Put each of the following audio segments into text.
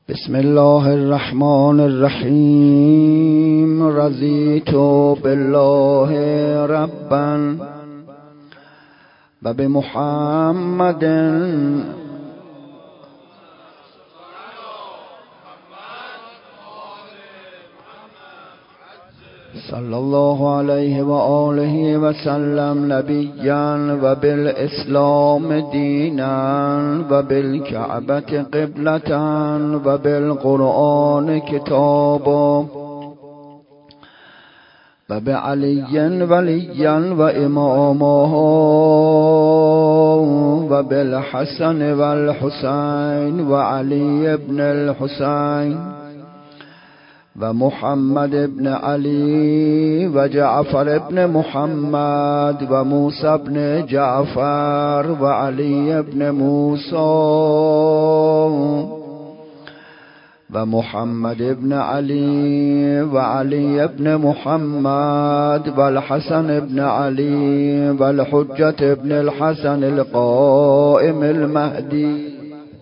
بسم الله الرحمن الرحیم. رضیت بالله ربا و بمحمد صلی الله علیه و آله و سلم نبیا و بالاسلام دینا و بالکعبة قبلة و بالقرآن کتابا و بعلی ولیا و اماما و بالحسن و الحسین و علی ابن الحسین و محمد ابن علی و جعفر ابن محمد و موسی ابن جعفر و علی ابن موسی و محمد ابن علی و علی ابن محمد و الحسن ابن علی و الحجة ابن الحسن القائم المهدی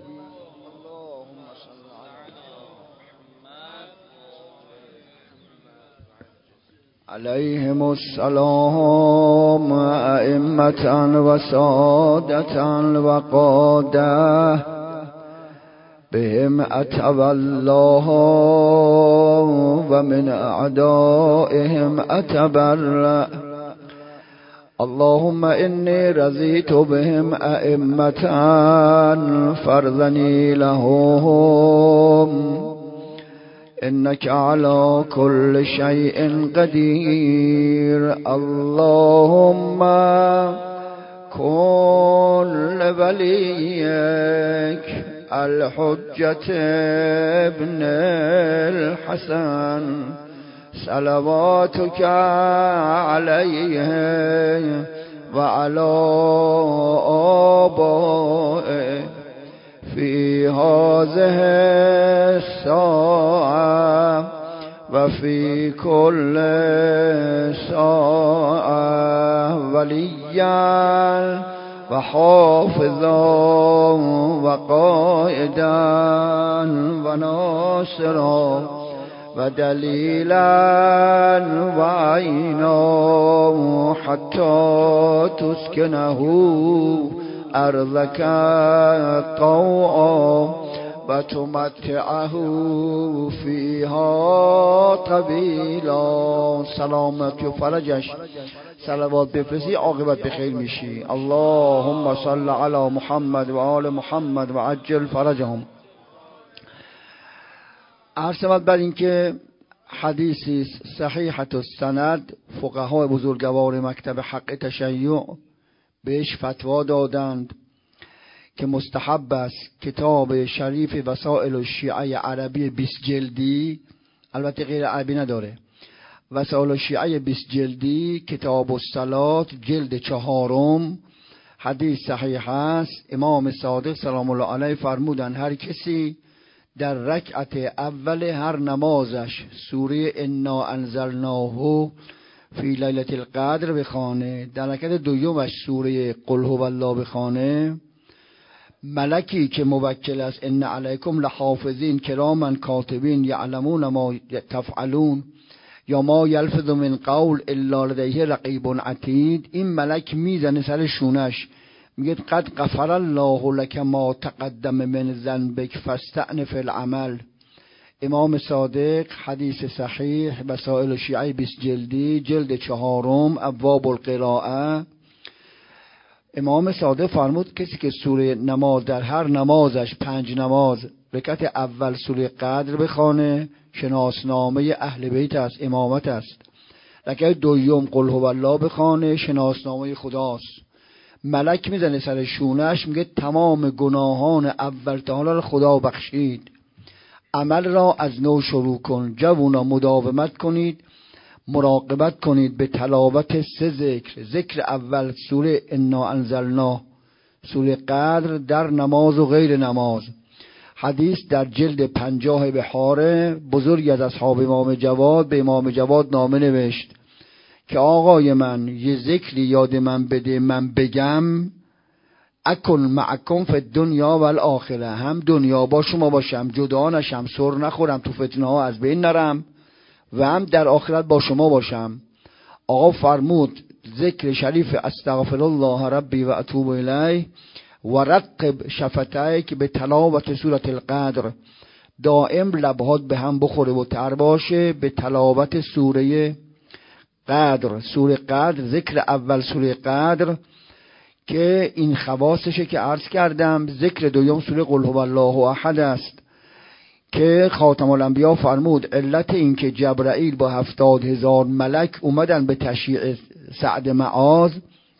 علیهم السلام ائمة و سادة و قادة بهم اتوى الله و من اعدائهم اتبرأ. اللهم إني رضيت بهم ائمة فارضني لهم إنك على كل شيء قدير. اللهم كن لوليك الحجة ابن الحسن صلواتك عليه وعلى آبائه في هذه الساعة وفي كل ساعة وليا وحافظا وقائدا وناصرا ودليلا وعينا حتى تسكنه أرضك طوعا و تمتعه فیها طویلا. سلامتی و فرجش صلوات بفرستی عاقبت بخیر میشی. اللهم صل علی محمد و آل محمد و عجل فرجهم. عرض شود بر این که حدیثی صحیحة السند فقهای بزرگوار مکتب حق تشیع بهش فتوا دادند که مستحب است کتاب شریف وسائل الشیعه عربی 20 جلدی، البته غیر عربی نداره، وسائل الشیعه 20 جلدی، کتاب الصلاة جلد 4، حدیث صحیح است. امام صادق سلام الله علیه فرمودند هر کسی در رکعت اول هر نمازش سوره انا انزلناه فی لیلة القدر بخوانه، در رکعت دومش سوره قل هو الله بخوانه، ملکی که موکل است ان علیکم لحافظین کراما کاتبین یعلمون ما تفعلون یا ما یلفظ من قول الا لدیه رقیب عتید، این ملک میزنه سر شونش میگه قد غفر الله لك ما تقدم من ذنبک فاستأنف العمل. امام صادق حدیث صحیح وسائل شیعه 20 جلدی جلد 4 ابواب القراءه. امام صادق فرمود کسی که سوره نماز در هر نمازش 5 نماز رکعت اول سوره قدر بخوانه شناسنامه اهل بیت است، امامت است. رکعت دوم قل هو الله بخوانه شناسنامه خداست. ملک میزنه سر شونش میگه تمام گناهان اول تا حالا خدا بخشید، عمل را از نو شروع کن، جوونا مداومت کنید، مراقبت کنید به تلاوت 3 ذکر. ذکر اول سوره انا انزلنا، سوره قدر در نماز و غیر نماز. حدیث در جلد 50 بحار بزرگی از اصحاب امام جواد به امام جواد نامه نوشت که آقای من یه ذکری یاد من بده من بگم اکن معکم فی الدنیا و الاخره، هم دنیا با شما باشم، جدا نشم، سر نخورم، تو فتنه ها از بین نرم، و هم در آخرت با شما باشم. آقا فرمود ذکر شریف استغفر الله ربی و اتوب الیه و رقب شفتیک به تلاوت سورة القدر، دائم لبهات به هم بخوره و تر باشه به تلاوت سوره قدر. سوره قدر ذکر اول سوره قدر که این خواصشه که عرض کردم. ذکر دوم سوره قل هو الله احد است که خاتم الانبیا فرمود علت این که جبرائیل با 70,000 ملک اومدن به تشییع سعد معاذ،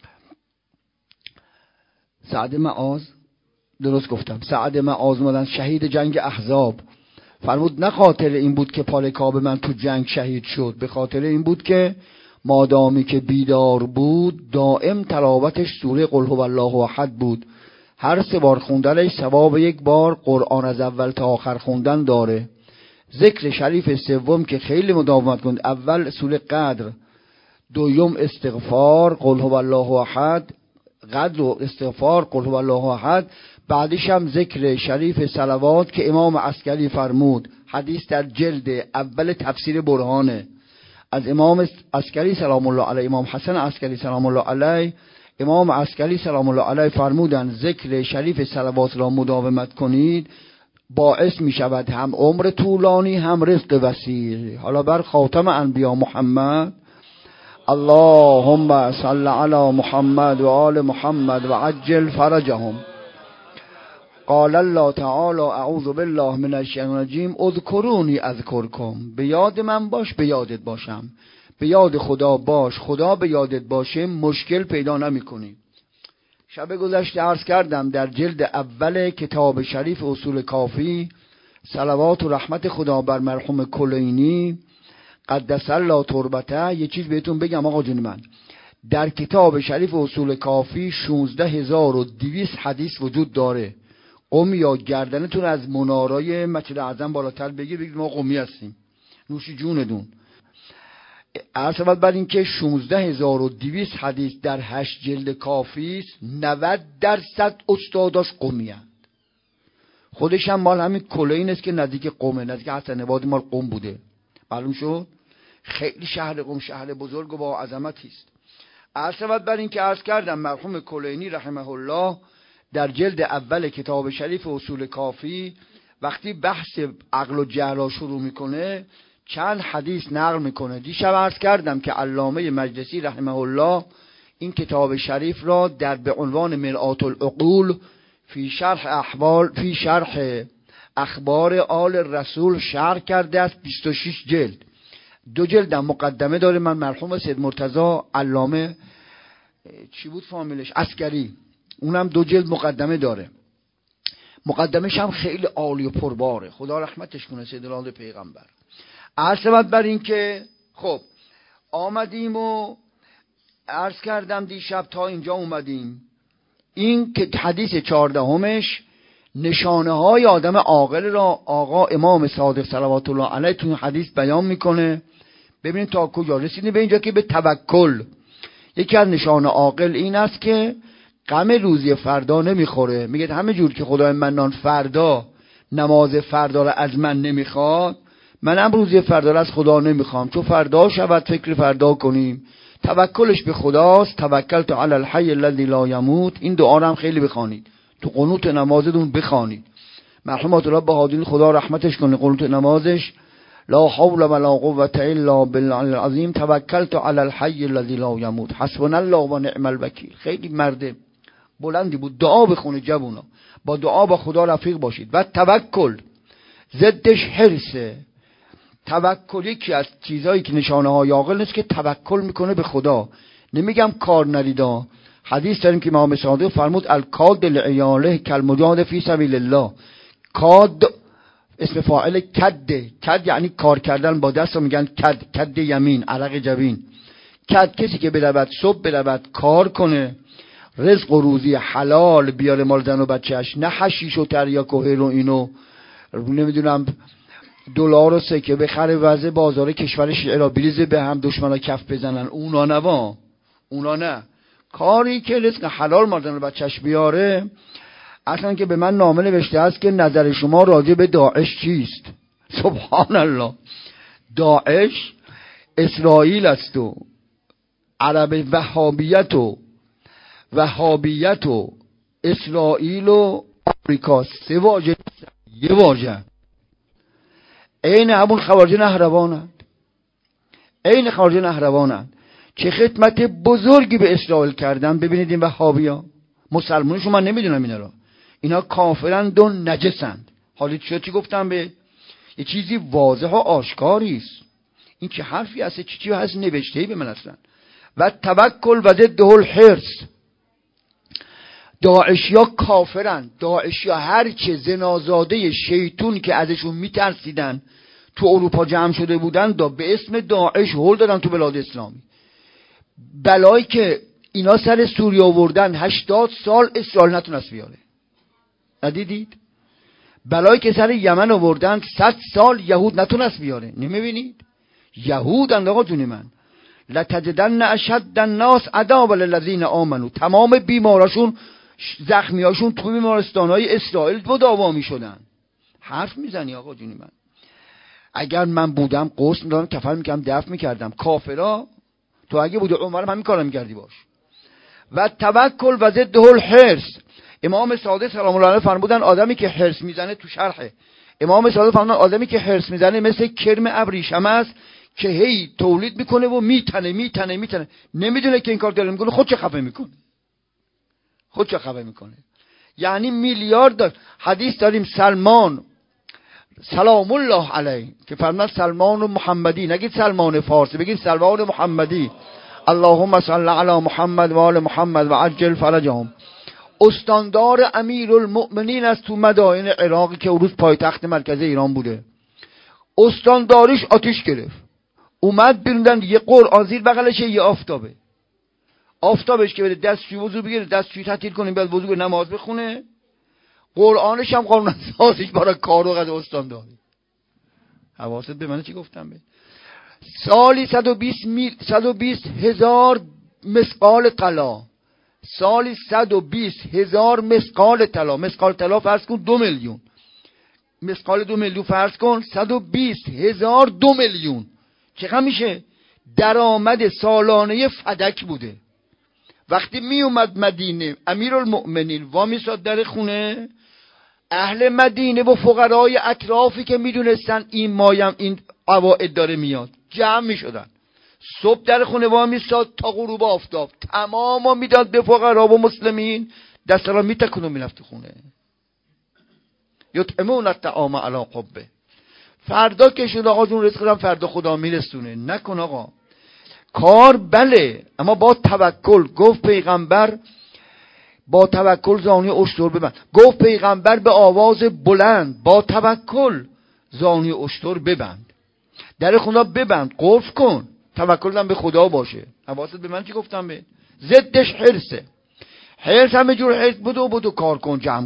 درست گفتم، سعد معاذ اومدن شهید جنگ احزاب، فرمود نه خاطر این بود که پال کعبه من تو جنگ شهید شد، به خاطر این بود که مادامی که بیدار بود دائم تلاوتش سوره قل هو الله احد بود. هر 3 بار خوندنش ثواب 1 بار قرآن از اول تا آخر خوندن داره. ذکر شریف سوم که خیلی مداومت کند، اول سوره قدر، دوم استغفار قل هو الله احد، قدر و استغفار قل هو الله احد، بعدش هم ذکر شریف صلوات که امام عسکری فرمود، حدیث در جلد اول تفسیر برهانه، از امام عسکری سلام الله علیه، امام حسن عسکری سلام الله علیه، امام عسکری سلام الله علیه فرمودن ذکر شریف صلوات را مداومت کنید، باعث می شود هم عمر طولانی هم رزق وسیع. حالا بر خاتم انبیا محمد، اللهم صل علی محمد و آل محمد و عجل فرجهم. قال الله تعالی اعوذ بالله من الشیطان الرجیم اذکرونی اذکرکم، به یاد من باش به یادت باشم، به یاد خدا باش خدا به یادت باشه، مشکل پیدا نمی کنی. شب گذشته عرض کردم در جلد اول کتاب شریف اصول کافی، صلوات و رحمت خدا بر مرحوم کلینی قدس الله تربته، یه چیز بهتون بگم آقا جون من، در کتاب شریف اصول کافی 16200 حدیث وجود داره. قوم یا گردنتون از منارای مسجد اعظم بالاتر بگید ما قومی هستیم، نوش جوندون. عرض اول بر این که 16200 حدیث در 8 جلد کافی است، 90% استاداش قومی هست. خودش هم مال همین کلین است که نزدیک قومه، نزدیک حسن آباد مال قوم بوده، معلوم شد. خیلی شهر قوم شهر بزرگ و با عظمتی است. عرض اول بر این که عرض کردم مرحوم کلینی رحمه الله در جلد اول کتاب شریف اصول کافی وقتی بحث عقل و جهل شروع میکنه چند حدیث نقل میکنه. دیشب عرض کردم که علامه مجلسی رحمه الله این کتاب شریف را در به عنوان مرآت العقول فی شرح اخبار آل رسول شرح کرده است، 26 جلد. 2 جلد مقدمه داره، من مرحوم سید مرتضی علامه چی بود فامیلش عسکری، اونم 2 جلد مقدمه داره. مقدمش هم خیلی عالی و پرباره، خدا رحمتش کنه سید الاولاد پیغمبر. عرض بر این که خب آمدیم و عرض کردم دیشب تا اینجا اومدیم. این که حدیث 14 نشانه های آدم عاقل را آقا امام صادق صلوات الله علیه تو حدیث بیان میکنه. ببینید تا کجا رسیدیم به اینجا که به توکل. یکی از نشانه عاقل این است که غم روزی فردا نمیخوره. میگه همه جور که خدای منان فردا نماز فردا را از من نمیخواد، منم روزی فردا را از خدا نمیخوام، چون فردا شود فکر فردا کنیم. توکلش به خداست. توکلت علی الحی الذی لا یموت. این دعا را هم خیلی بخوانید، تو قنوت نمازتون بخوانید. مرحوم الله بهادری خدا رحمتش کنه قنوت نمازش لا حول ولا قوة الا بالله العظیم توکلت علی الحی الذی لا یموت حسبنا الله و نعم الوکیل. خیلی مرد بلندی بود. دعا بخونه جوونا، با دعا با خدا رفیق باشید. و توکل ضدش حرصه. توکل یکی از چیزایی که نشانه های عاقل نیست که توکل میکنه به خدا. نمیگم کار نریدا. حدیث داریم که امام صادق فرمود الکاد لعیاله کالمجاهد فی سبیل الله. کاد اسم فاعل کد. کد یعنی کار کردن با دست، میگن کد یمین، عرق جبین. کد کسی که برود صبح برود کار کنه، رزق و روزی حلال بیاره مال زن و بچه‌اش، نه حشیش و تریاک و هروئین و نمیدونم دلار و سکه بخره وضع بازار کشور شیعه را بریزه به هم، دشمنا کف بزنن. اونا نه. کاری که رزق حلال مردن بچهش بیاره. اصلا که به من نامه نوشته است که نظر شما راجع به داعش چیست؟ سبحان الله. داعش اسرائیل است و عرب وهابیت و اسرائیل و آمریکا، سه واژه، یه واژه. عین همون خوارج نهروانند. چه خدمت بزرگی به اسرائیل کردن. ببینید این وهابیا، مسلمانشون من نمیدونم اینا رو، اینا کافرند و نجسند. حالا چی گفتم؟ به یه چیزی واضح و آشکاری است. این چه حرفی هست؟ چی هست نوشته‌ای به من اصلا؟ و توکل و ضد الحرص. داعشیا کافرن. داعشیا هر چه زنازاده شیطون که ازشون میترسیدن تو اروپا جمع شده بودن به اسم داعش هول دادن تو بلاد اسلامی. بلایی که اینا سر سوریه آوردن 80 سال اسرائیل نتونست بیاره. ندیدید؟ بلایی که سر یمن آوردن 100 سال یهود نتونست بیاره. نمیبینید؟ یهود آقا جون من، لتجدن اشد الناس عداوة للذین آمنوا. تمام بیماراشون، زخمیاشون تو بیمارستانهای اسرائیل دعوا میشدن. حرف میزنی آقا جون من؟ اگر من بودم قسم میدادم، کفن میکردم، دفن میکردم. کافرا تو اگه بودی عمرم همین کارو میکردی باش. و توکل و ضد الحرص. امام صادق سلام الله علیه فرمودن آدمی که حرص میزنه، تو شرح امام صادق فرمودن آدمی که حرص میزنه مثل کرم ابریشم است که هی تولید میکنه و میتنه. نمیدونه که این کار داره میکنه، خودش خفه میکنه. یعنی میلیارد. حدیث داریم سلمان سلام الله علیه که فرمود سلمان محمدی، نگید سلمان فارسی، بگید سلمان محمدی. اللهم صل علی محمد و آل محمد و عجل فرجهم. استاندار امیرالمؤمنین از تو مدائن عراقی که اون روز پایتخت مرکز ایران بوده، استانداریش آتش گرفت. اومد بیرون، یه قرآن زیر بغلشه، یه آفتابش که بده دستشوی وضو بگیره، دستشوی تعطیل کنه، بعد وضو نماز بخونه. قرآنش هم قانون سازش برای کار و قد استانداری. حواست به من چی گفتم؟ سالی 120 هزار مسقال طلا. سالی 120 هزار مسقال طلا. مسقال طلا فرض کن 2 میلیون. مسقال 2 میلیون فرض کن 120 هزار 2 میلیون. چقدر میشه؟ درآمد سالانه فدک بوده. وقتی می اومد مدینه، امیرالمؤمنین وامیستاد در خونه، اهل مدینه و فقرای اطرافی که میدونستن این مایم این عواید داره میاد جمع میشدن. صبح در خونه وامیستاد تا غروب آفتاب، تماما میداد به فقرا و مسلمین، دست را میتکن و میرفت خونه. یطعمون الطعام علی حبه. فردا که شد آقا جون رزق فردا خدا میرسونه. نکن آقا کار بله، اما با توکل. گفت پیغمبر با توکل زانی اشتر ببند. گفت پیغمبر به آواز بلند با توکل زانی اشتر ببند. در خدا ببند، قفل کن، توکلم به خدا باشه. حواست به من چی گفتم؟ به ضدش حرصه. حرص همه جور حرص بدو کار کن، جمع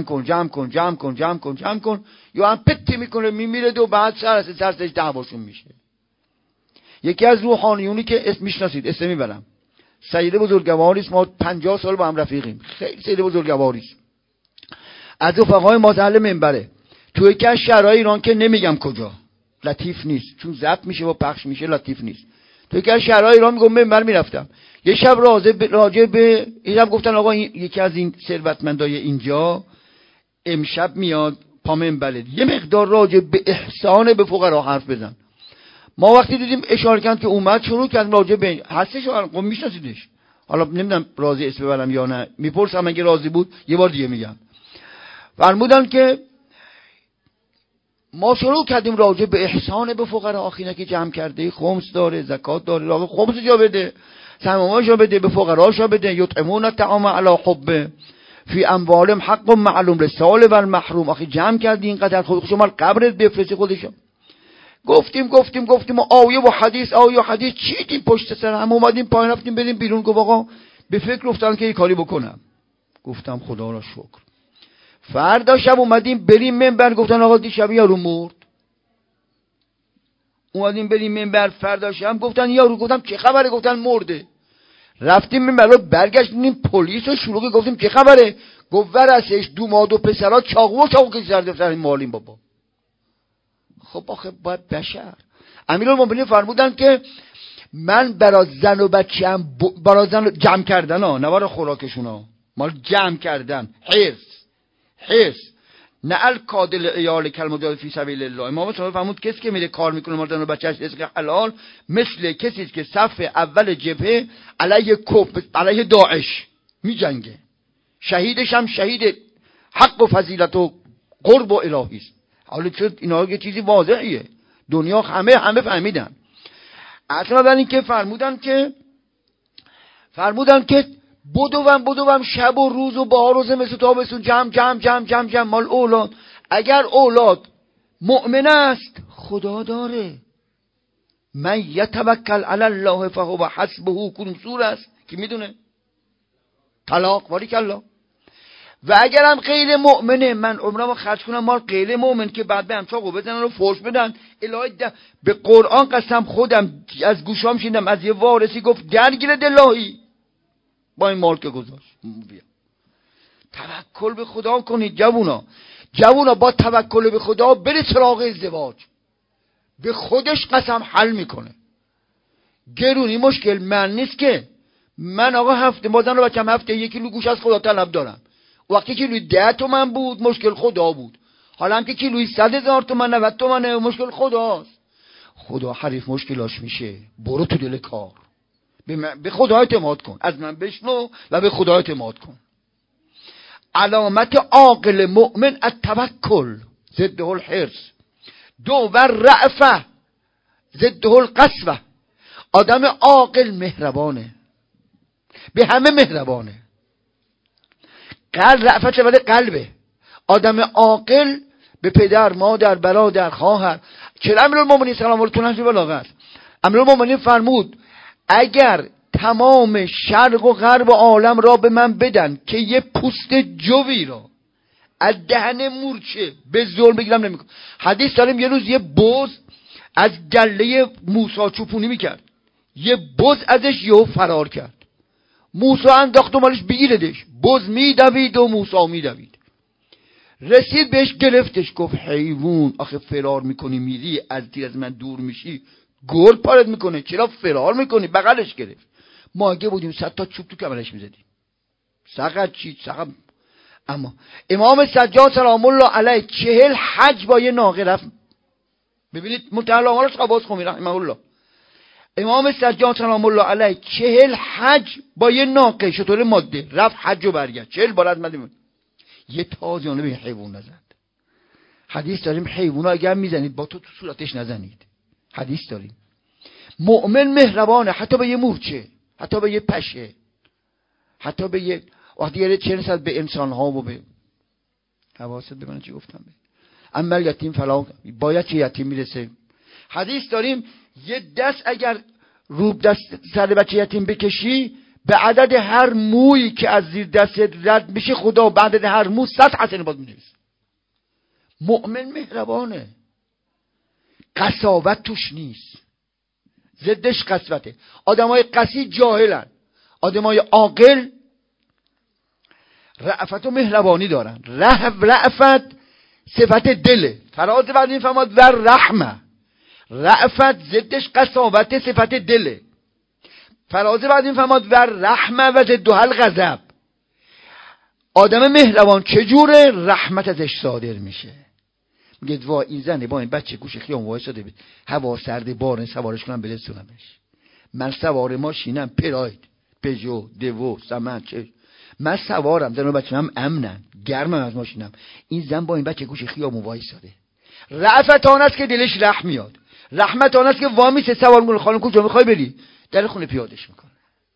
کن یا هم پتی میکنه میمیره و بعد سرش دعواشون میشه. یکی از روحانیونی که اسم میشناسید، اسم میبرم، سید بزرگواری است. ما 50 سال با هم رفیقیم. خیلی سید بزرگواری است. از رفقای ما اهل منبره. تو یکی از شهرهای ایران که نمیگم کجا، لطیف نیست چون ضبط میشه و پخش میشه، لطیف نیست. تو یکی از شهرهای ایران میگم منبر میرفتم. یه شب راجع به اینم گفتن آقا یکی از این ثروتمندای اینجا امشب میاد پا منبره، یه مقدار راجع به احسان به فقرا حرف بزن. ما وقتی دیدیم اشاره کردن که اومد، شروع کردیم راجع به هستش، قوم میشناسیدش. حالا نمیدونم راضی اسم ببرم یا نه، میپرسم اگه راضی بود یه بار دیگه میگم. فرمودن که ما شروع کردیم راجع به احسان به فقرا. آخینا که جمع کرده خمس داره، زکات داره، راجع خمس جا بده، سهمش بده، به فقراش بده. یطعمون الطعام علی حبه فی اموالهم حق معلوم للسائل و المحروم. آخی جمع کردی اینقدر، خود شما قبرت بفرستی خودشو. گفتیم و آیه و حدیث چیدیم پشت سر هم. اومدیم پایین رفتیم بریم بیرون. گفت آقا به فکر افتادم که یه کاری بکنم. گفتم خدا را شکر. فردا شب اومدیم بریم منبر، گفتن آقا دیشب یارو مرد. اومدیم بریم منبر فردا شب، گفتن یارو. گفتم چه خبره؟ گفتن مرده. رفتیم این بلا برگشتیم پلیس و شلوغی گفتیم چه خبره؟ گفت ورسش دوماد و پسرها چاقو کشیده سر مالیم بابا. خب آخه باید بشر. امیرالمومنین فرمودن که من برای زن و بچه هم برای زن جمع کردن ها، نه برای خوراکشون ها، مال جمع کردن، حرص نه الکادل ایال کلمجاهد فی سبیل الله. امام صادق فرمود کسی که میره کار میکنه مال زن و بچه‌اش رزق حلال مثل کسی است که صف اول جبهه علیه کفر علیه داعش میجنگه، شهیدش هم شهید حق و فضیلت و قرب و الهی است. حالا چرا اینا یه چیزی واضحیه، دنیا همه فهمیدن. اصلا بعد این که فرمودن که بدوم شب و روز و بهار و زمستون و تابستون جمع مال اولاد. اگر اولاد مؤمن است خدا داره. من یتوکل علی الله فهو حسبه، کدوم سوره است که میدونه؟ طلاق. باریکالله. و اگرم غیر مؤمنه من عمرمو خرج کنم مال غیر مؤمن که بعد به همچاقو بزنن و فوش بدن الهی به قرآن قسم خودم از گوشام شیندم از یه وارثی گفت درگیر دلاهی با این مال که گذاشت. توکل به خدا کنید جوونا با توکل به خدا برید سراغ ازدواج. به خودش قسم حل میکنه. گرونی مشکل من نیست که من آقا هفته بازن رو بچم هفته 1 کیلو گوش از خدا طلب دارم. وقتی کیلوی 10 تومن بود مشکل خدا بود، حالا هم که کیلوی 100,000 تومن 90 تومنه مشکل خداست. خدا حریف مشکلاش میشه. برو تو دل کار، به خدا اعتماد کن، از من بشنو و به خدا اعتماد کن. علامت عاقل مؤمن التوکل ضده الحرص. دو و رأفه ضده القسوه. آدم عاقل مهربانه، به همه مهربانه. قلب رأفت چه ولی قلبه. آدم عاقل به پدر، مادر، برادر، خواهر. چرا امیرالمومنین سلام الله علیه و آله است؟ امیرالمومنین فرمود اگر تمام شرق و غرب عالم را به من بدن که یه پوست جوی را از دهن مورچه به ظلم بگیرم نمیکنم. حدیث داریم یه روز یه بز از گله موسی چوپونی میکرد، یه بز ازش یهو فرار کرد. موسی انداخت و مالش بگیردش، بز میدوید و موسی میدوید. رسید بهش گرفتش، گفت حیوان آخه فرار میکنی میری از دیر از من دور میشی گل پارت میکنه، چرا فرار میکنی؟ بغلش گرفت. ما اگه بودیم 100 تا چوب تو کمرش میزدیم. سقط چی؟ سقط. اما امام سجاد سلام الله علیه 40 حج با یه ناقه رفت. ببینید متعال آمارش قباس خومی رحمه الله. امام سجاد سلام الله علیه 40 حج با یه ناقه شطور ماده رفت حج و برگشت. 40 بار از مدینه. یه تازیانه به حیوان نزد. حدیث داریم حیونا اگر میزنید با تو صورتش نزنید. حدیث داریم. مؤمن مهربانه، حتی به یه مورچه، حتی به یه پشه، حتی به یه وقتی یه چه رسد به انسان ها و به حواست به من چی گفتم به اما یتیم فلا باید چه یتیم میرسه. حدیث داریم یه دست اگر روب دست سر بچه یتیم بکشی به عدد هر مویی که از زیر دست رد میشه خدا به عدد هر مو 100 حسنه باز می‌نویسه. مؤمن مهربانه، قساوت توش نیست، ضدش قسوته. آدمای قسی جاهلن، آدمای عاقل رأفت و مهربانی دارن. رأفت صفت دله. فراز بعد این فرماد و رحمه. رأفت ضدش قساوت صفت دله. فراز بعد این فرماد و رحمه و ضدها الغضب. آدم مهربان چجوره؟ رحمت ازش صادر میشه. میگه وا این زنه با این بچه گوش خیام وایساده بود، هوا سرده بارن سوارش کنم برسونمش. من سوار ماشینم پراید پژو دوو سمن چه من سوارم، زن و بچه‌م امنن گرمم از ماشینم. این زن با این بچه گوش خیام وایساده. رأفت آن است که دلش رحم میاد. رحمت آن است که وامیسه سوار میکنه خانم کجا میخوای بری؟ در خونه پیادش میکنه.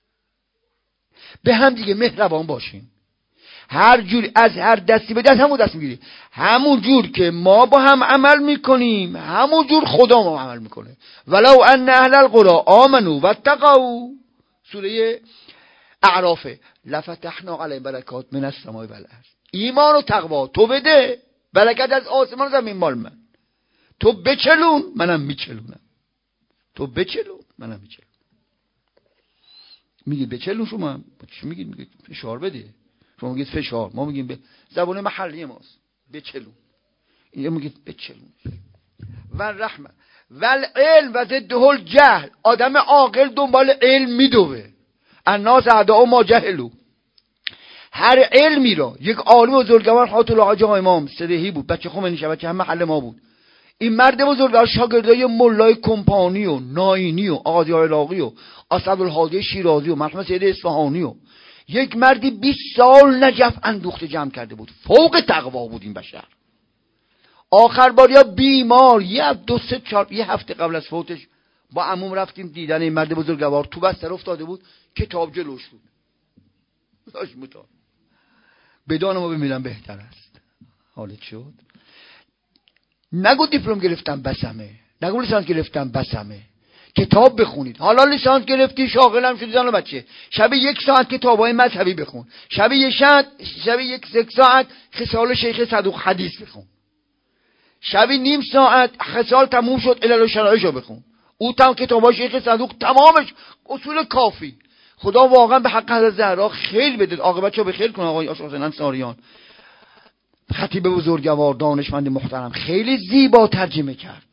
به هم دیگه مهربان باشیم. هر جور از هر دستی به دست همون دست میگیری. همون جور که ما با هم عمل میکنیم همون جور خدا ما عمل میکنه. ولو ان اهل القرى آمنوا واتقوا سوره اعراف لفتحنا علیهم برکات من السماء والارض. ایمان و تقوا تو بده برکت از آسمان و زمین مال من. تو بچلون منم میچلونم. تو بچلون منم میچلونم. میگید به چلون، شما چی میگید؟ میگید فشار بده. شما میگید فشار، ما میگیم به زبان محلی ماست به چلون. این میگید به چلون. و رحمه و العلم و ضده الجهل. آدم عاقل دنبال علم میدوه. الناس اعداء ما جهلوا. هر علمی را یک عالم بزرگوار حاط الحاج امام صدیحی بود، بچه خمینی شه، بچه هم محل ما بود. این مرد بزرگوار شاگردای مولای کمپانی و ناینی و آقای علاقی و اسدالهادی شیرازی و مرحوم سید اصفهانی و یک مردی 20 سال نجف اندوخته جمع کرده بود. فوق تقوا بود این بشر. آخر باریا بیمار یه هفته قبل از فوتش با عموم رفتیم دیدن این مرد بزرگوار. تو بستر افتاده بود، کتاب جلوش بود. داشت مطالعه. بدان ما بمیرم بهتر است. حالت شد. نگو دیپلم گرفتم بسمه، نگو لیسانس گرفتم بسمه. کتاب بخونید. حالا لیسانس گرفتی شاغلم شدی زن و بچه، شب 1 ساعت کتابای مذهبی بخون. شب یک ساعت خصال شیخ صدوق حدیث بخون. شبی نیم ساعت خصال تموم شد علل و شرایطشو بخون. او تمام کتابای شیخ صدوق تمامش اصول کافی. خدا واقعا به حق حضرت زهرا خیلی بده، عاقبتشو به خیر کنه. آقای آشقر انصاریان خطیب بزرگوار دانشمند محترم خیلی زیبا ترجمه کرد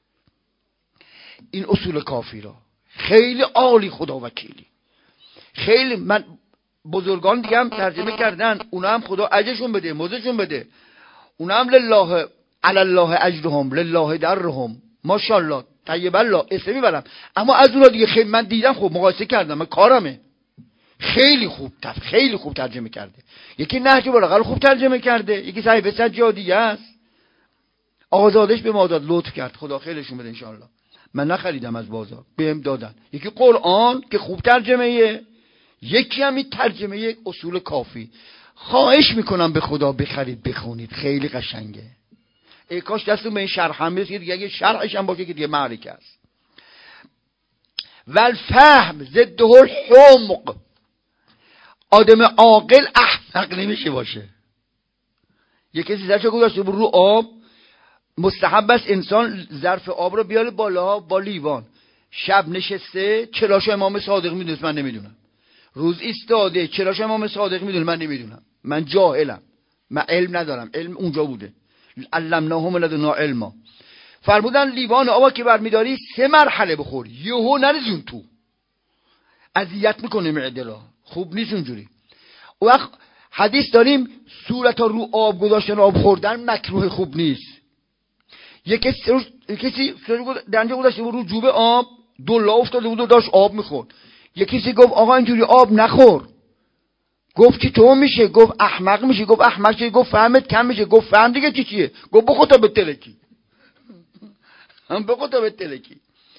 این اصول کافی را. خیلی عالی، خدا وکیلی. خیلی من بزرگان دیگه هم ترجمه کردن، اونا هم خدا اجرشون بده، موزشون بده. اونا هم لله علی الله اجرهم لله درهم ماشاءالله طیب الله اسم میبرم. اما از اونا دیگه خیلی من دیدم، خب مقایسه کردم، من کارمه. خیلی خوب ترجمه کرده. یکی نهج بلاغه خوب ترجمه کرده، یکی صحیفه سجادیه است. آقازادش به ما داد، لطف کرد، خدا خیرشون بده انشاءالله. من نخریدم از بازار، بهم دادن. یکی قرآن که خوب ترجمه، یکی هم این ترجمه اصول کافی. خواهش میکنم به خدا بخرید بخونید، خیلی قشنگه. ای کاش دستون به این شرح هم برسید، دیگه اگه شرحش هم باشه که دیگه معرکه است. والفهم ضده الحمق. آدم عاقل احمق نمیشه باشه. یک کسی سرشو گذاشته بود رو آب، مستحب است انسان ظرف آب رو بیاره بالا با لیوان. شب نشسته، چراشو امام صادق میدونه، من نمیدونم. روز ایستاده، چراشو امام صادق میدونه، من نمیدونم. من جاهلم، من علم ندارم، علم اونجا بوده. علمناهم لدنا علما. فرمودن لیوان آبا که برمیداری 3 مرحله بخور، یهو نریزون تو، اذیت میکنه معده را، خوب نیست اونجوری. وقت حدیث داریم صورتا رو آب گذاشتن، آب خوردن مکروه، خوب نیست. یکی دنجه گذاشته بود رو جوب آب، دلا افتاده بود و داشت آب میخورد. یکی گفت آقا اینجوری آب نخور. گفت که تو میشه؟ گفت احمق میشه. گفت احمق چیه؟ گفت فهمت کم میشه. گفت فهم دیگه چیه؟ گفت بخور تا به تلکی. هم بخور تا به تلکی.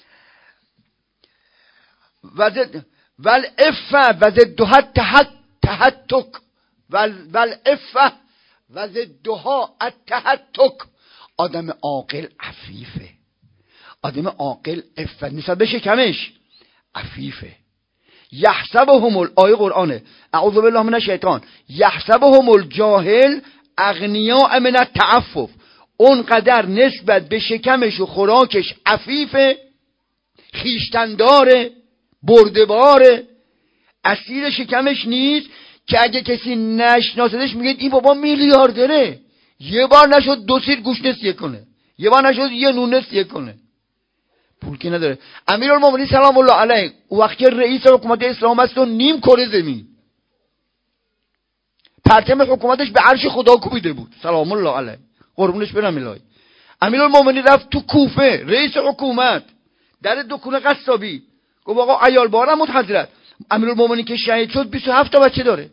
والعفه وضدها التهتک والعفه وضدها التهتک. آدم عاقل عفیفه. آدم عاقل عفت نسبت به شکمش عفیفه. یحسبهم آیه قرآنه، اعوذ بالله من الشیطان، یحسبهم الجاهل اغنیاء من التعفف. اونقدر نسبت به شکمش و خوراکش عفیفه، خیشتنداره، بردباره، اسیر شکمش نیست که اگه کسی نشناسدش میگه این بابا میلیاردره. یه بار نشد 2 سیر گوشت نسیه کنه، یه بار نشد یه نون نسیه کنه، پول که نداره. امیرالمومنین سلام الله علیه وقتی رئیس حکومت اسلام است و نیم کره زمین پرچم حکومتش به عرش خدا کوبیده بود، سلام الله علیه، قربونش برم الهی. امیرالمومنین رفت تو کوفه، رئیس حکومت، در دکون قصابی، گفت آقا عیال بارم بود حضرت. امیرالمومنین که شهید شد 27 تا بچه داره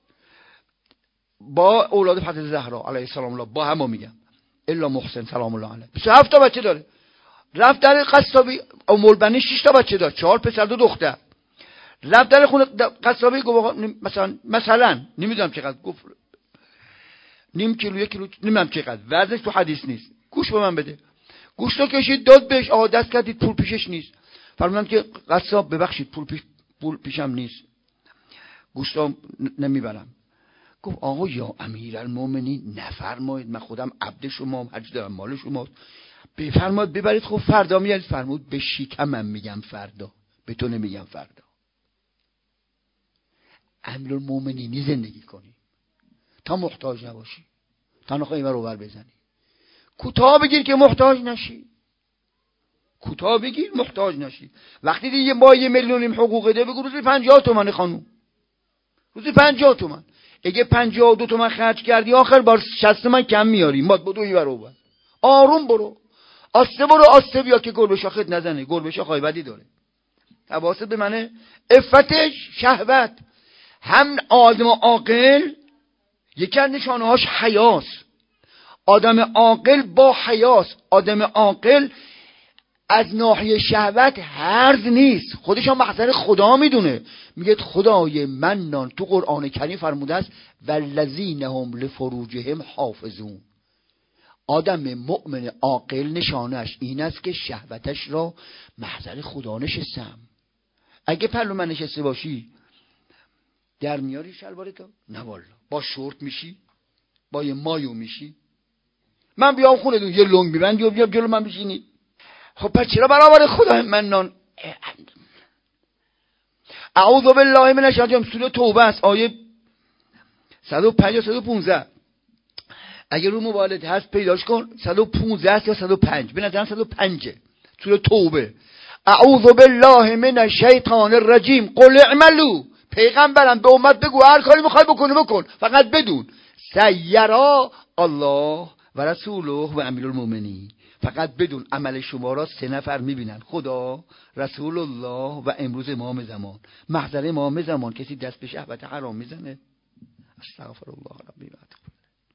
با اولاد حضرت زهرا علیه السلام الله، با هم میگم الا محسن سلام الله علیه، 27 تا بچه داره. رفت در قصابی، مولبنی 6 تا بچه داشت، 4 پسر 2 دختر. رفت در خونه قصابی، گفت مثلا نمیدونم چقدر، گفت نیم کیلو 1 کیلو نمیدونم چقدر، وزنش تو حدیث نیست، گوش به من بده. گوشتو کشید داد بهش، آقا دست کردید پول پیشش نیست. فرمودن که قصاب ببخشید پول پیشم نیست، گوشتو نمیبرم. گفت آقا یا امیرالمومنین نفرمایید، من خودم عبد شما، حج دارم مال شما، بفرمایید ببرید، خب فردا میارید. فرمود به شکمم میگم فردا، به تو نمیگم فردا. امیرالمومنینی زندگی کنی تا محتاج نباشی، تا نخواهی این ور اون ور بزنی. کوتاه بگیر که محتاج نشی، کوتاه بگیر محتاج نشی. وقتی دیگه با 1.5 میلیون حقوق ده بگو روزی 50 تومن خانوم، روزی 50 تومن. اگه 52 تومن خرج کردی آخر بار 60 تومن کم میاری، ماد بدو این ور اون ور. آروم برو، آسته برو، آسته بیا که گربه شاخت نزنه. گربه شاخ بدی داره. حواست به منه. عفتش شهوت. هم آدم عاقل یکی از نشانه‌هاش حیاست. آدم عاقل با حیاست. آدم عاقل از ناحیه شهوت هرز نیست، خودش هم محضر خدا میدونه. میگه خدای منان تو قرآن کریم فرموده است والذین هم لفروجهم حافظون. آدم مؤمن عاقل نشانش این است که شهوتش را محضر خدا نشستم. اگه پلو من نشسته باشی در میاری شلوارتو؟ نه والا. با شورت میشی، با یه مایو میشی. من بیام خونه دون یه لنگ میبندی و بیام جلو من بشینی. خب پس چرا برابر خدای منان؟ اعوذ بالله من الشیطان. سوره توبه است، آیه 105 یا 115. اگه رو موبایلت هست پیداش کن. 115 است یا 105؟ به نظرم 105 سوره توبه. اعوذ بالله من الشیطان الرجیم قل اعملوا. پیغمبرم به امت بگو هر کاری میخوای بکنی بکن، فقط بدون سیرا الله و رسوله و امیرالمومنین. فقط بدون عمل شما را 3 نفر میبینن، خدا، رسول الله و امروز امام زمان. محضر امام زمان کسی دست به شهوت حرام میزنه؟ استغفر الله ربی و اتوب.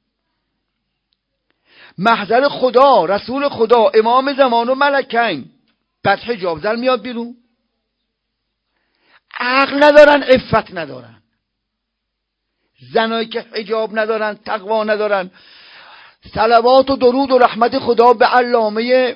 محضر خدا، رسول خدا، امام زمان و ملکین. بعد حجاب زن میاد بیرون. عقل ندارن، عفت ندارن. زنایی که حجاب ندارن، تقوا ندارن. صلوات و درود و رحمت خدا به علامه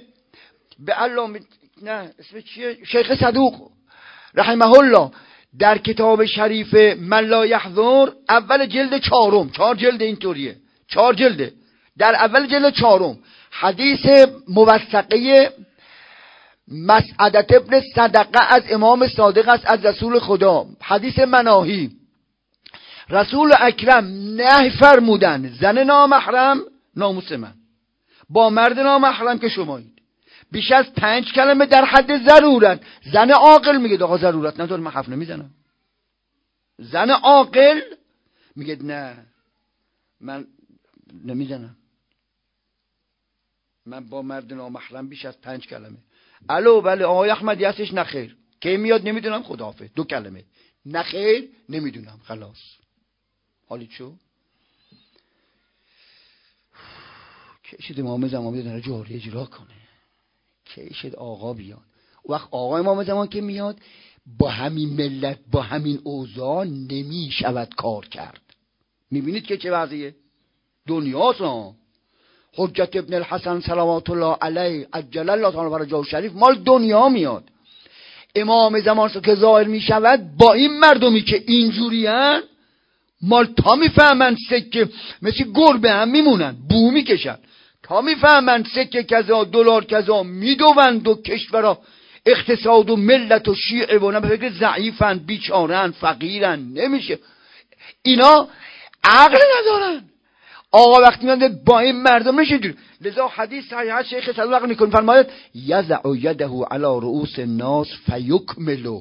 نه اسم چیه، شیخ صدوق رحمه الله در کتاب شریف من لا یحضر اول جلد 4، 4 جلد اینطوریه، 4 جلده. در اول جلد 4 حدیث موثقه مسعدة ابن صدقه از امام صادق است از رسول خدا. حدیث مناهی. رسول اکرم نهی فرمودن زن نامحرم ناموس من، با مرد نامحرم که شمایید بیش از 5 کلمه در حد ضرورت. زن عاقل میگه آقا ضرورت نداره من حرف نمیزنم. زن عاقل میگه نه من نمیزنم، من با مرد نامحرم بیش از 5 کلمه. الو بله آقای احمدی هستش؟ نخیر. کی میاد؟ نمیدونم. خداحافظ. 2 کلمه. نخیر نمیدونم. خلاص. حالی چو کی شد امام زمان بیاد جاری اجرا کنه؟ کی شد آقا بیاد؟ وقت آقا امام زمان که میاد با همین ملت با همین اوضاع نمیشود کار کرد. میبینید که چه وضعیه؟ دنیاست. حجت ابن الحسن صلوات الله علیه عجل الله تعالی فرجه شریف مال دنیا میاد. امام زمان که ظاهر میشود با این مردمی که اینجورین مال تا میفهمن سکه مثل گربه هم میمونن، بو میکشن. تا میفهمن سکه کذا دلار کذا میدوند و کشورها اقتصاد و ملت و شیعه و به فکر ضعیفن، بیچارن، فقیرن، نمیشه. اینا عقل ندارن. آقا وقتی میاد با این مردم نشه. لذا حدیث صحیح شیخ صدوق میکنه فرماید یضع یده علی رؤوس الناس فیکمل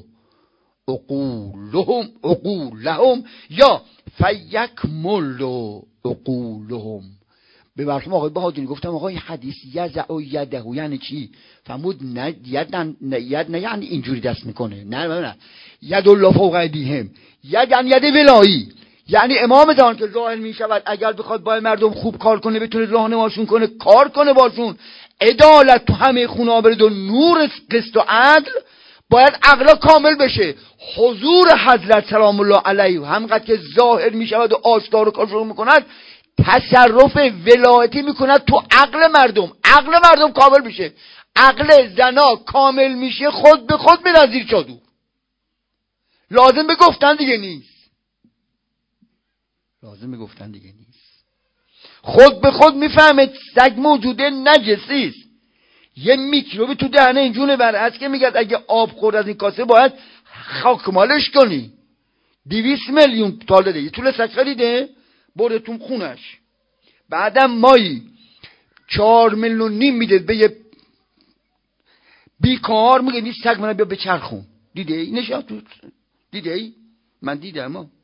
عقولهم یا فیکمل عقولهم. به مرحوم آقای بهادری گفتم آقا این حدیث یضع یده یعنی چی؟ فرمود نه ید نه یعنی اینجوری دست میکنه، نه ید الله فوق ایدیهم، ید یعنی ید ولایی. یعنی امام زمان که ظاهر می شود اگر بخواد با مردم خوب کار کنه، بتونه راهنماشون کنه، کار کنه باشون، عدالت تو همه خونه برد و نور قسط و عدل، باید عقلا کامل بشه. حضور حضرت سلام الله علیه همقدر که ظاهر می شود و آشکار و کارشون میکند، تصرف ولایتی میکند تو عقل مردم. عقل مردم کامل میشه، عقل زنا کامل میشه، خود به خود میره زیر چادر. لازم به گفتن دیگه نیست. خود به خود میفهمه سگ موجوده نجسی است. یه میکروبی تو دهنه این جونه بر است که میگه اگه آب خورد از این کاسه باید خاکمالش کنی. 200 میلیون توال داده، یه طول سگ خریده برده تو خونش، بعدم مایی 4.5 میلیون میده به یه بیکار، میگه این سگ منو بیا بچرخون. دیده ای نشان تو؟ دیده ای؟ من دیدم ها.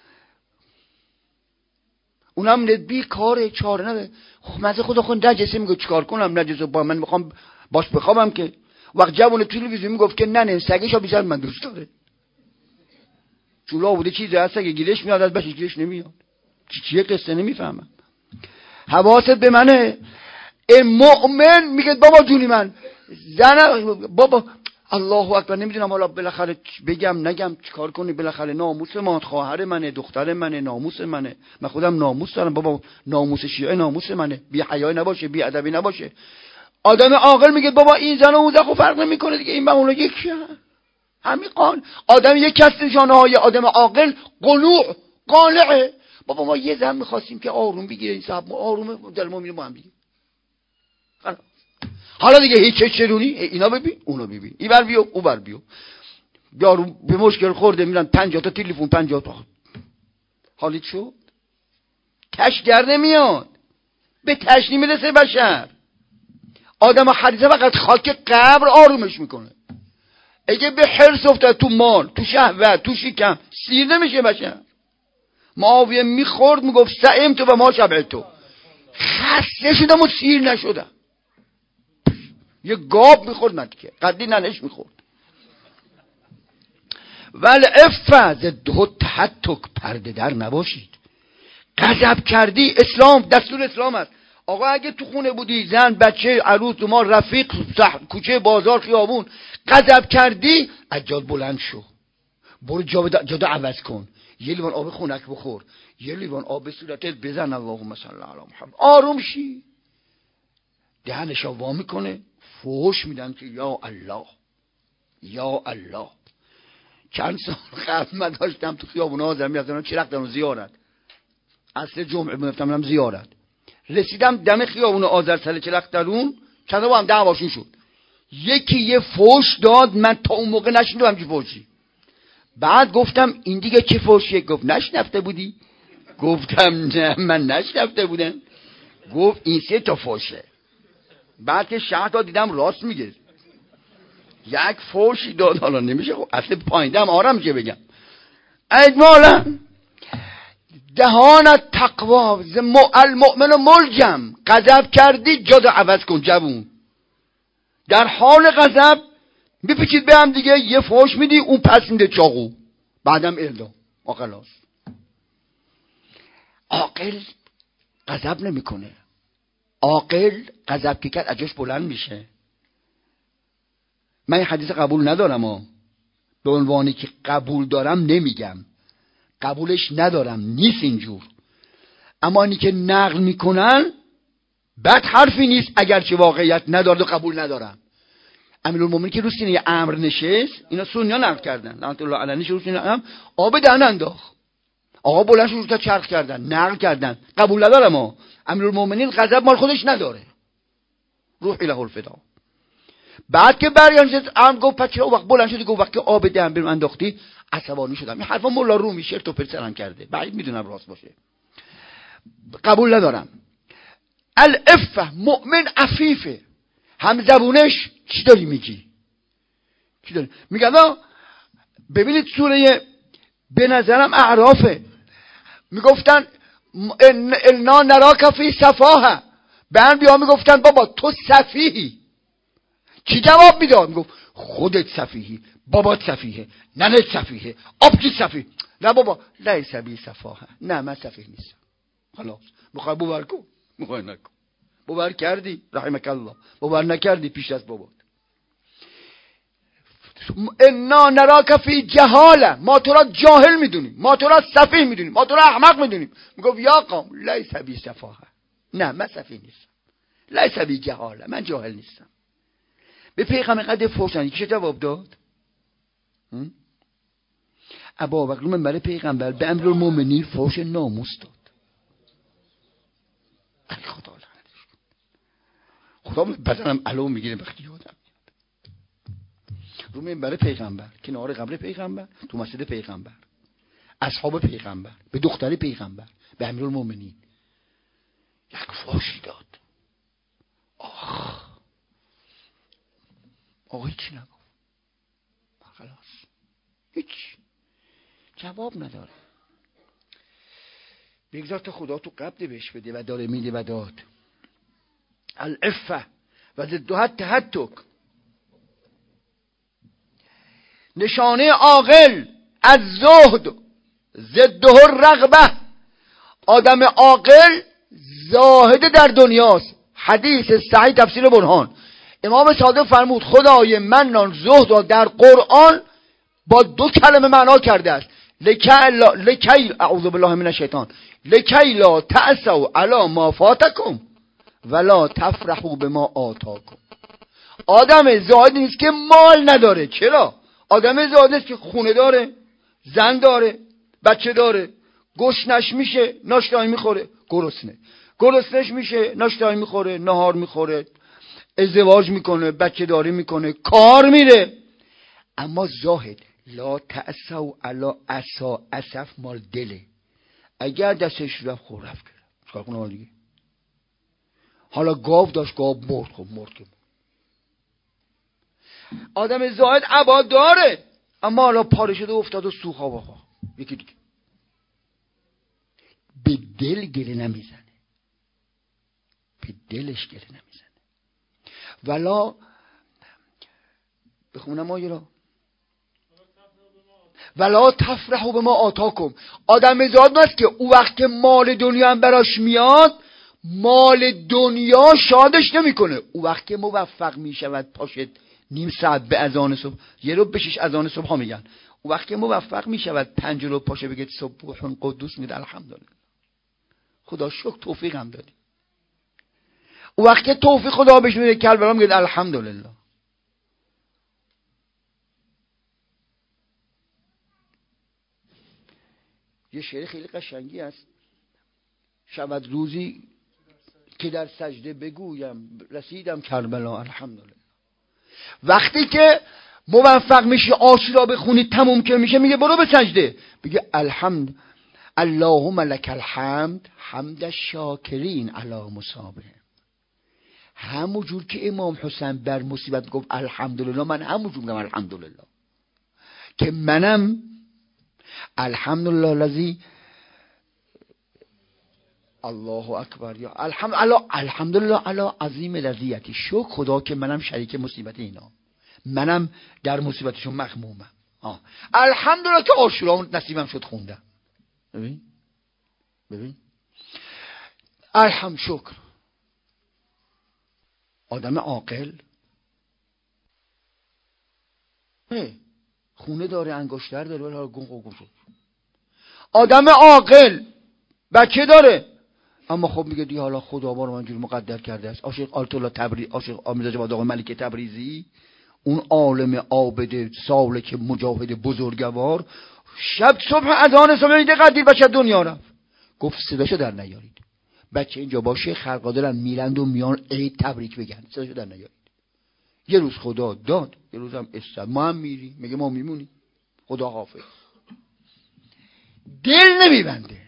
اونم بیکاره، چاره نداره. خب من خدا خود نجسه، میگه چیکار کنم نجسه با من میخوام باش بخوابم که. وقت جوون تلویزیون میگفت که نه سگشو بیزن من دوست داره. چولا بوده چیزی هست که گیرش میاد از بچه گیرش نمیاد. چیه قصه نمیفهمم. حواست به منه. مؤمن میگه بابا جونی من زن بابا الله اکبر، نمیدونم حالا بالاخره بگم نگم چیکار کنی، بالاخره ناموس ما، خواهر منه، دختر منه، ناموس منه، من خودم ناموس دارم بابا، ناموس شیعه ناموس منه، بی حیایی نباشه، بی ادبی نباشه. آدم عاقل میگه بابا این زن و اون زن خب فرق نمیکنه دیگه، این با اون یکی همین قان. آدم یک کس نشانه های آدم عاقل قانعه. بابا ما یه زن می‌خواستیم که آروم بگیره، این صاحب آرومه، دل ما میره با هم دیگه. حالا دیگه هیچ چرونی، اینا ببین اونا ببین، این بر بیو اون بر بیو، یارو به مشکل خورده میرن 50 تا تلفن 50 تا. حالیت شد تش در نمیاد، به تش نمیرسه بشر. آدم حریصه فقط خاک قبر آرومش میکنه. اگه به حرص افتاد تو مال، تو شهوت، تو شکم، سیر نمیشه بشر. معاویه میخورد میگفت سعیم تو و ما شبه تو، خسته شدم و سیر نشدم. یه گاب میخورد من که قدی ننش میخورد. ولی افز دو تحتک، پرده در نباشید. غضب کردی، اسلام دستور اسلام است. آقا اگه تو خونه بودی، زن بچه عروس ما رفیق کوچه بازار خیابون، غضب کردی عجال بلند شو، برو جاده عوض کن، یه لیوان آب خنک بخور، یه لیوان آب به صورتت بزن، اللهم صل علی محمد، آروم شی. دهنشو وا میکنه، فوش میدن که یا الله یا الله. چند سال قبل من داشتم تو خیابون آزمی از اونها چرخ دارم زیارت، اصل جمعه بنفتم زیارت، رسیدم دم خیابون آذر سر چرخ درون، چند با هم دعواشون شد. یکی یه فوش داد، من تا اون موقع نشنیدم چی فوشی. بعد گفتم این دیگه چه فوشیه؟ گفت نشنفته بودی؟ گفتم نه من نشنفته بودم. گفت این 3 تا فوشه. بعد که 6 تا دیدم راست میگه، یک فوشی داد. حالا نمیشه خب اصل پاییندم آرام چه بگم. اجمالا دهان تقوا المؤمن ملجم. غضب کردی جاده عوض کن جوون. در حال غضب میپیچید به هم دیگه، یه فوش میدی اون پس میده چاقو، بعدم اعدام. خلاص. عاقل غضب نمیکنه. عاقل غضب که کرد اجاش بلند میشه. من این حدیث قبول ندارم به عنوانی که قبول دارم نمیگم، قبولش ندارم، نیست اینجور. اما اینی که نقل میکنن بد حرفی نیست، اگرچه واقعیت نداره قبول ندارم. امیرالمومنین که رو سینه امر نشست، اینا سنیا نقل کردن، لعنت الله علیه، رو سینه امر آب دهن انداخت، آقا بلند شد تا چرخ کردن، نقل کردن، قبول ندارم. امیرالمومنین غضب مال خودش نداره، روح له الفدا. بعد که برگشت امر گفت پس چرا وقت بلند شدی؟ گفت وقت آب دهن بهم انداختی عصبانی شدم. این حرفا مولا رومی شرط و پرسرم کرده، بعید میدونم راست باشه، قبول ندارم. العفه، مؤمن عفیفه، هم زبونش چی داری میگی؟ چی داری؟ میگن ببینید سوره به نظرم اعرافه، میگفتن انا نراک فی سفاهه، به انبیا میگفتن بابا تو سفیهی. چی جواب میداد؟ میگفت خودت سفیهی، بابات سفیهه، ننت سفیهه، آبجی سفیه. نه بابا لیس بی سفاهه، نه من سفیه نیستم. خلاص میخوای باور کن، میخوای نکن. باور کردی رحمک الله، باور نکردی پیش از بابات. انا نراک فی جهاله، ما تو را جاهل میدونیم، ما تو را سفیه میدونیم، ما تو را احمق میدونیم. میگفت یا قوم لیس بی سفاهه، نه من سفیه نیستم، لیس بی جهاله، من جاهل نیستم. به پیغمبر قد فوشن چه جواب داد؟ ابابکر منبر پیغمبر به امیرالمومنین فوش ناموس داد. ای خدا لعنتش کن، خدا بدنم علو میگیره وقتی یادم رو منبر پیغمبر، کنار قبر پیغمبر، تو مسجد پیغمبر. اصحاب پیغمبر، به دختر پیغمبر، به امیرالمومنین یک فاشی داد. آقا هیچی نگفت، خلاص هیچ جواب نداره. بگذار تا خدا تو قبض بهش بده و داره میده و داد. العفه و ضدها تهتک. نشانه عاقل از زهد ضده الرغبه. آدم عاقل زاهد در دنیاست. حدیث صحیح تفسیر برهان، امام صادق فرمود خدای منان زهد را در قرآن با 2 کلمه معنا کرده است. لکی اعوذ بالله من الشیطان لکی لا تأسوا علی ما فاتکم ولا تفرحوا بما آتاکم. آدم زاهد نیست که مال نداره. چرا؟ آدم زاهد نیست که خونه داره، زن داره، بچه داره، گشنش میشه ناشتایی میخوره، گرسنش میشه ناشتایی میخوره، نهار میخوره، ازدواج میکنه، بچه داری میکنه، کار میره. اما زاهد لا تأسوا علی اسا، اسف مال دله. اگر دستش رفت خور رفت کرد چکار کنه دیگه؟ حالا گاو داشت، گاو مرد، خب مرد که آدم زاهد عباد داره اما حالا پاره شده افتاد و سوخ آقا یکی دیگه به دل گله نمیزنه، به دلش گله نمیزنه. ولا بخونم آیه را ولا تفرحوا بما آتاکم. آدم زاهد نیست که او وقت که مال دنیا هم براش میاد مال دنیا شادش نمیکنه. او وقت که موفق میشود پاشد نیم ساعت به اذان صبح، 1:06 اذان صبح ها میگن، او وقت که موفق میشود 5 رو پاشه بگه سبح قدوس، میگه الحمدلله خدا شکر توفیق هم دادی. او وقت که توفیق خدا بهش میده کلبلا میگه الحمدلله. یه شعر خیلی قشنگی است، شود روزی که در سجده بگویم رسیدم کربلا الحمدلله. وقتی که موفق میشی عاشورا بخونی تموم که میشه میگه برو به سجده، بگه الحمد اللهم لك الحمد حمد الشاکرین علی مصابه. همون جور که امام حسین بر مصیبت گفت الحمدلله، من همون جور میگم الحمدلله که منم الحمدلله الذی الله اکبر یا الحمدلله علی عظیم لذیتی. شکر خدا که منم شریک مصیبت اینا، منم در مصیبتشون مغمومم. الحمدلله که عاشورا نصیبم شد خوندم. ببین الحمد شکر. آدم عاقل خونه داره، انگشتر داره، ولی گم شد. آدم عاقل بچه داره اما خب میگه دی حالا خدا ما رو منجوری مقدر کرده است. عاشق آیت الله تبریزی، عاشق میرزا جواد آقا ملک تبریزی، اون عالم عابد سالک مجاهد بزرگوار، شب صبح اذان صبح میده قدیر بچه دنیا رفت، گفت صداشو در نیارید، بچه اینجا باشه خرقادرن میرند و میان عید تبریک بگن، صداشو در نیارید. یه روز خدا داد، یه روز هم استاد، ما هم میریم میگه ما میمونیم، خدا حافظ. دل نمیبنده.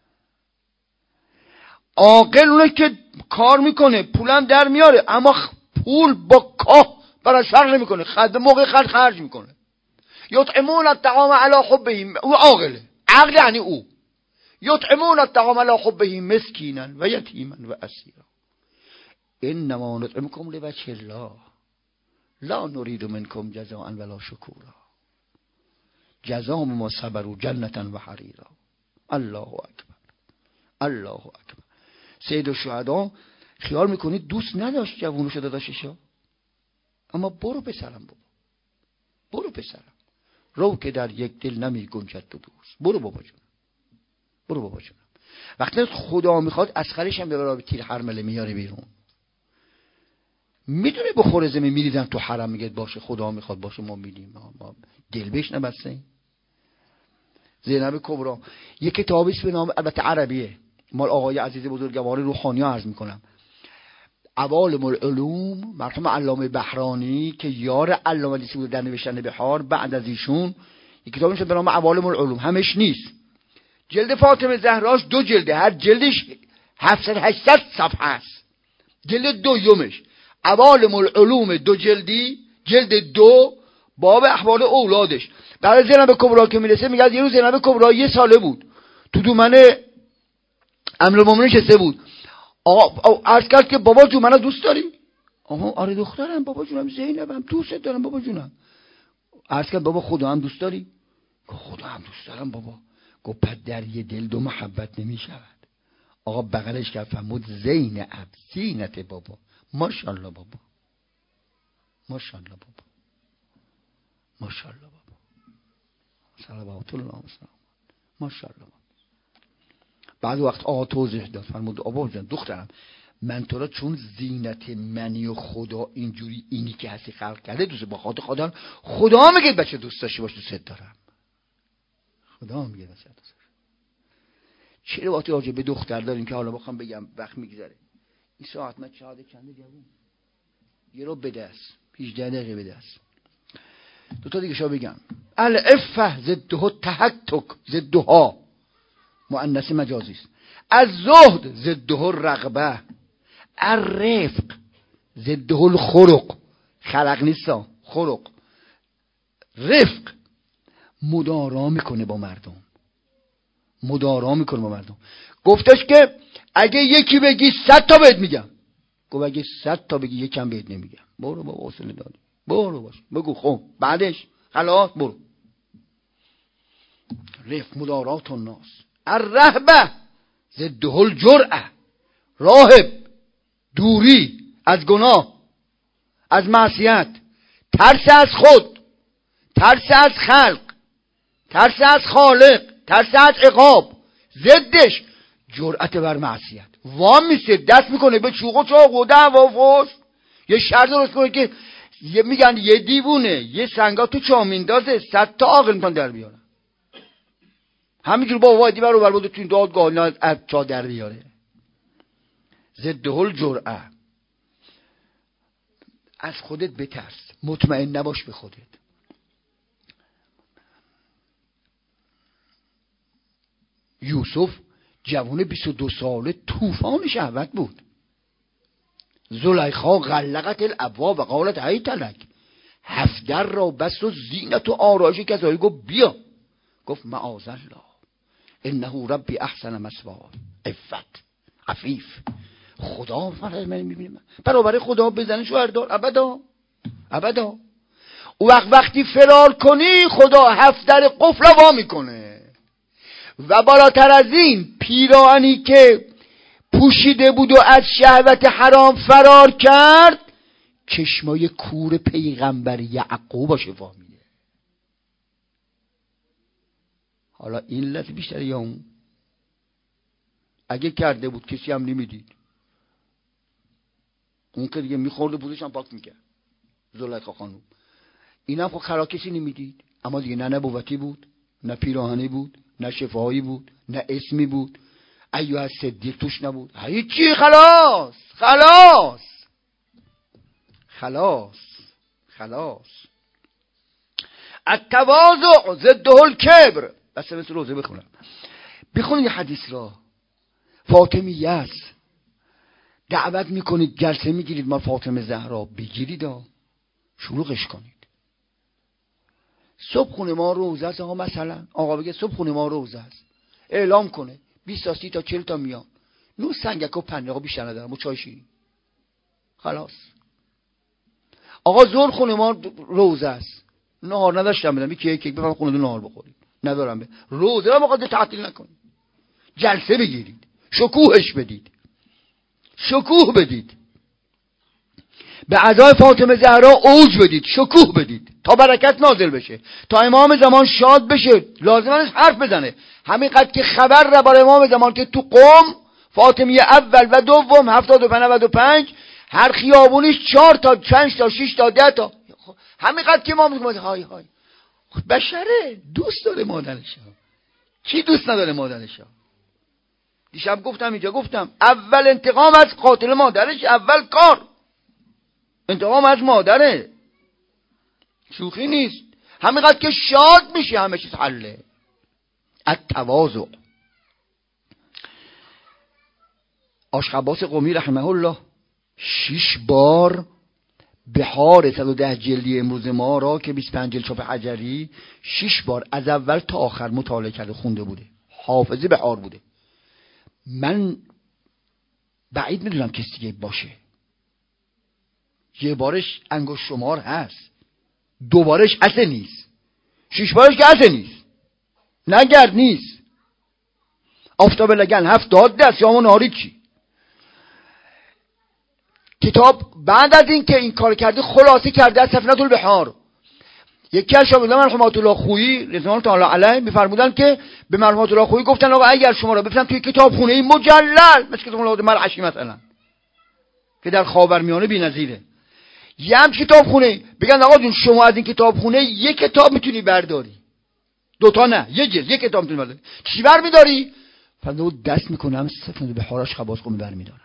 عاقل اونه که کار میکنه پولم در میاره اما پول با کاه برای شر نمیکنه، خرج موقع خرج میکنه. یطعمون الطعام علی حبه، او عاقله. عقل یعنی او یطعمون الطعام علی حبه مسکینا و یتیما و اسیرا انما نطعمکم لوجه الله لا نريد منکم جزاء ولا شکورا جزاء ما صبروا جنة و حریرا. الله اکبر الله اکبر. سید الشهدا خیال میکنید دوست نداشت جوونشو داداششا، اما برو پسرم بابا، برو پسرم، رو که در یک دل نمی گنجد تو دوست، برو بابا جون، برو بابا جون. وقتی خدا میخواد اسخرش هم به تیر حرمله میاره بیرون، میدونه به خورزمی میریدن تو حرم، میگه باشه خدا میخواد باشه ما میدیم، ما دل بهش نبسته. زینب کبرا یک کتابیست به نام، البته عربیه، مال آقای عزیز بزرگوار روحانی ها عرض میکنم، عوالم العلوم، مرحوم علامه بحرانی که یار علامه دیسی بود در نوشتن بحار، بعد از ایشون یک کتابی به نام عوالم العلوم، همش نیست جلد فاطمه زهراش 2 جلده، هر جلدش 700-800 صفحه است. جلد دومش عوالم العلوم 2 جلدی، جلد 2 باب احوال اولادش. برای زینب کبرا که میرسه میگه یه روز زینب کبرا 1 ساله بود، تو دومنه امیرالمومنین نشسته بود. آقا عرض کرد که بابا جون منو دوست داری؟ آها آره دخترم، بابا جونم زینبم، دوست دارم بابا جونم. عرض کرد بابا خدا هم دوست داری؟ گفت خدا هم دوست دارم بابا. گفت پس در یه دل 2 محبت نمی شود. آقا بغلش کرد فرمود زینب زینت بابا. ماشاءالله بابا، ماشاءالله بابا، ماشاءالله بابا، صلوات الله و سلام، ماشاءالله بابا. بعد وقت آقا توضیح داد فرمود آبا جان دخترم، من تو را چون زینت منی و خدا اینجوری اینی که هستی خلق کرده دوست، با خاطر خدا میگه بچه دوست داشته باش، دوست دارم. خدا میگه بچه دوست دارم. چه روایتی راجع به دختر داریم که حالا بخوام بگم وقت میگذره. این ساعت من چقدر کنده جوون، یه رو به دست 18 دقیقه به دست. 2 تا دیگه شو بگم. العفه ضده تهتک ضدها مؤنث مجازی است. الزهد ضده الرغبه، الرفق ضده الخلق. خلق نیستا، خلق. رفق مدارا میکنه با مردم، مدارا میکنه با مردم. گفتش که اگه یکی بگی 100 تا بهت میگم. گفت اگه 100 تا بگی یکم بهت نمیگم. برو بابا حوصله داری، برو باش بگو خب بعدش خلاص برو. رفق مدارات الناس. الرهبه ضده الجرأه، راهب دوری از گناه، از معصیت، ترس از خود، ترس از خلق، ترس از خالق، ترس از عقاب. ضدش جرأت بر معصیت. وام میسه دست میکنه به چوق و چاق و دعوا و فحش. یه شر درست کنه که میگن یه دیوونه یه سنگا تو چاه میندازه 100 تا عاقل میتونن در بیارن. همینجور با وادی برو بر بود تو این دادگاه نه از چاه در بیاره. ضده الجرأه. از خودت بترس، مطمئن نباش به خودت. یوسف جوان 22 ساله طوفان شهوت بود. زلیخا غلقت الابواب و قالت هیت لک، 7 در را بست و زینت و آرایش کسایی. گفت بیا. گفت معاذ الله انه ربی احسن مثوای. عفت عفیف. خدا من میبینه برابر خدا بزنه شوهردار ابدا ابدا. وقتی فرار کنی خدا 7 در قفل وا میکنه. و بالاتر از این پیراهنی که پوشیده بود و از شهوت حرام فرار کرد، چشمای کور پیغمبر یعقوب شفا میده. حالا این لذت بیشتر یا اون؟ اگه کرده بود کسی هم نمیدید. اون که دیگه میخورده بودش هم پاک میکرد. زلیخا خانوم این هم خب خرا کسی نمیدید. اما دیگه نه نبوتی بود، نه پیراهنی بود، نه شفاهی بود، نه اسمی بود، ایوه صدیق توش نبود. هیچی. خلاص خلاص خلاص خلاص. التواضع ضده الکبر. بس مثل روزه بخونید یه حدیث را. فاطمیه است، دعوت میکنید جلسه میگیرید ما فاطمه زهرا بگیرید شلوغش کنید. صبح خونه ما روزه است. مثلا آقا بگه صبح خونه ما روزه است، اعلام کنه 20 تا 30 تا 40 تا میان. نو سنگک و پنیر آقا بیشتر ندارم و چای شیرین. خلاص. آقا ظهر خونه ما روزه است، نهار نداشتم بدم یک بفهم خونه نهار بخورید ندارم روزه را مقدر تعطیل نکنید. جلسه بگیرید، شکوهش بدید، شکوه بدید. به ادای فاطمه زهرا اوج بدید، شکوه بدید تا برکت نازل بشه، تا امام زمان شاد بشه. لازم نیست حرف بزنه. همینقدر که خبر را برای امام زمان که تو قم فاطمه اول و دوم 75 هر خیابونیش 4 تا 5 تا 6 تا 10 تا. همینقدر که امام زمان های های بشره دوست داره مادرش. کی دوست نداره مادرش؟ دیشب گفتم اینجا گفتم اول انتقام از قاتل مادرش، اول کار انتقام از مادره. شوخی نیست. همینقدر که شاد میشه همه چیز حله. التواضع آشخباس قمی رحمه الله 6 بار بهار 110 جلدی امروز ما را که 25 جلد چاپ حجری 6 بار از اول تا آخر مطالعه کرده خونده بوده. حافظه بهار بوده. من بعید میدونم کسی دیگه باشه. یه بارش انگشت شمار هست، 2 بارش اصلا نیست، 6 بارش که اصلا نیست، نگرد نیست. آفتاب لگن 70 دست یا نهاری چی. کتاب بعد از این که این کار کرده خلاصه کرده از سفینة البحار. یکی از شاگردان مرحومات الله خویی رضوان تعالی علیه میفرمودن که به مرحومات الله خویی گفتن آقا اگر شما را بفرستن توی کتابخونه مجلل مثل کتاب مولاد مرعشی مثلا که در خاورمیانه بی‌نظیره، یه هم کتابخونه بگن آقا جون شما از این کتابخونه یک کتاب میتونی برداری، 2 تا نه، یه جلد یک کتاب میتونی برداری، چی برمیداری؟ فردا دست میکنم سفینة البحار آشخباس قمی برمیدارم.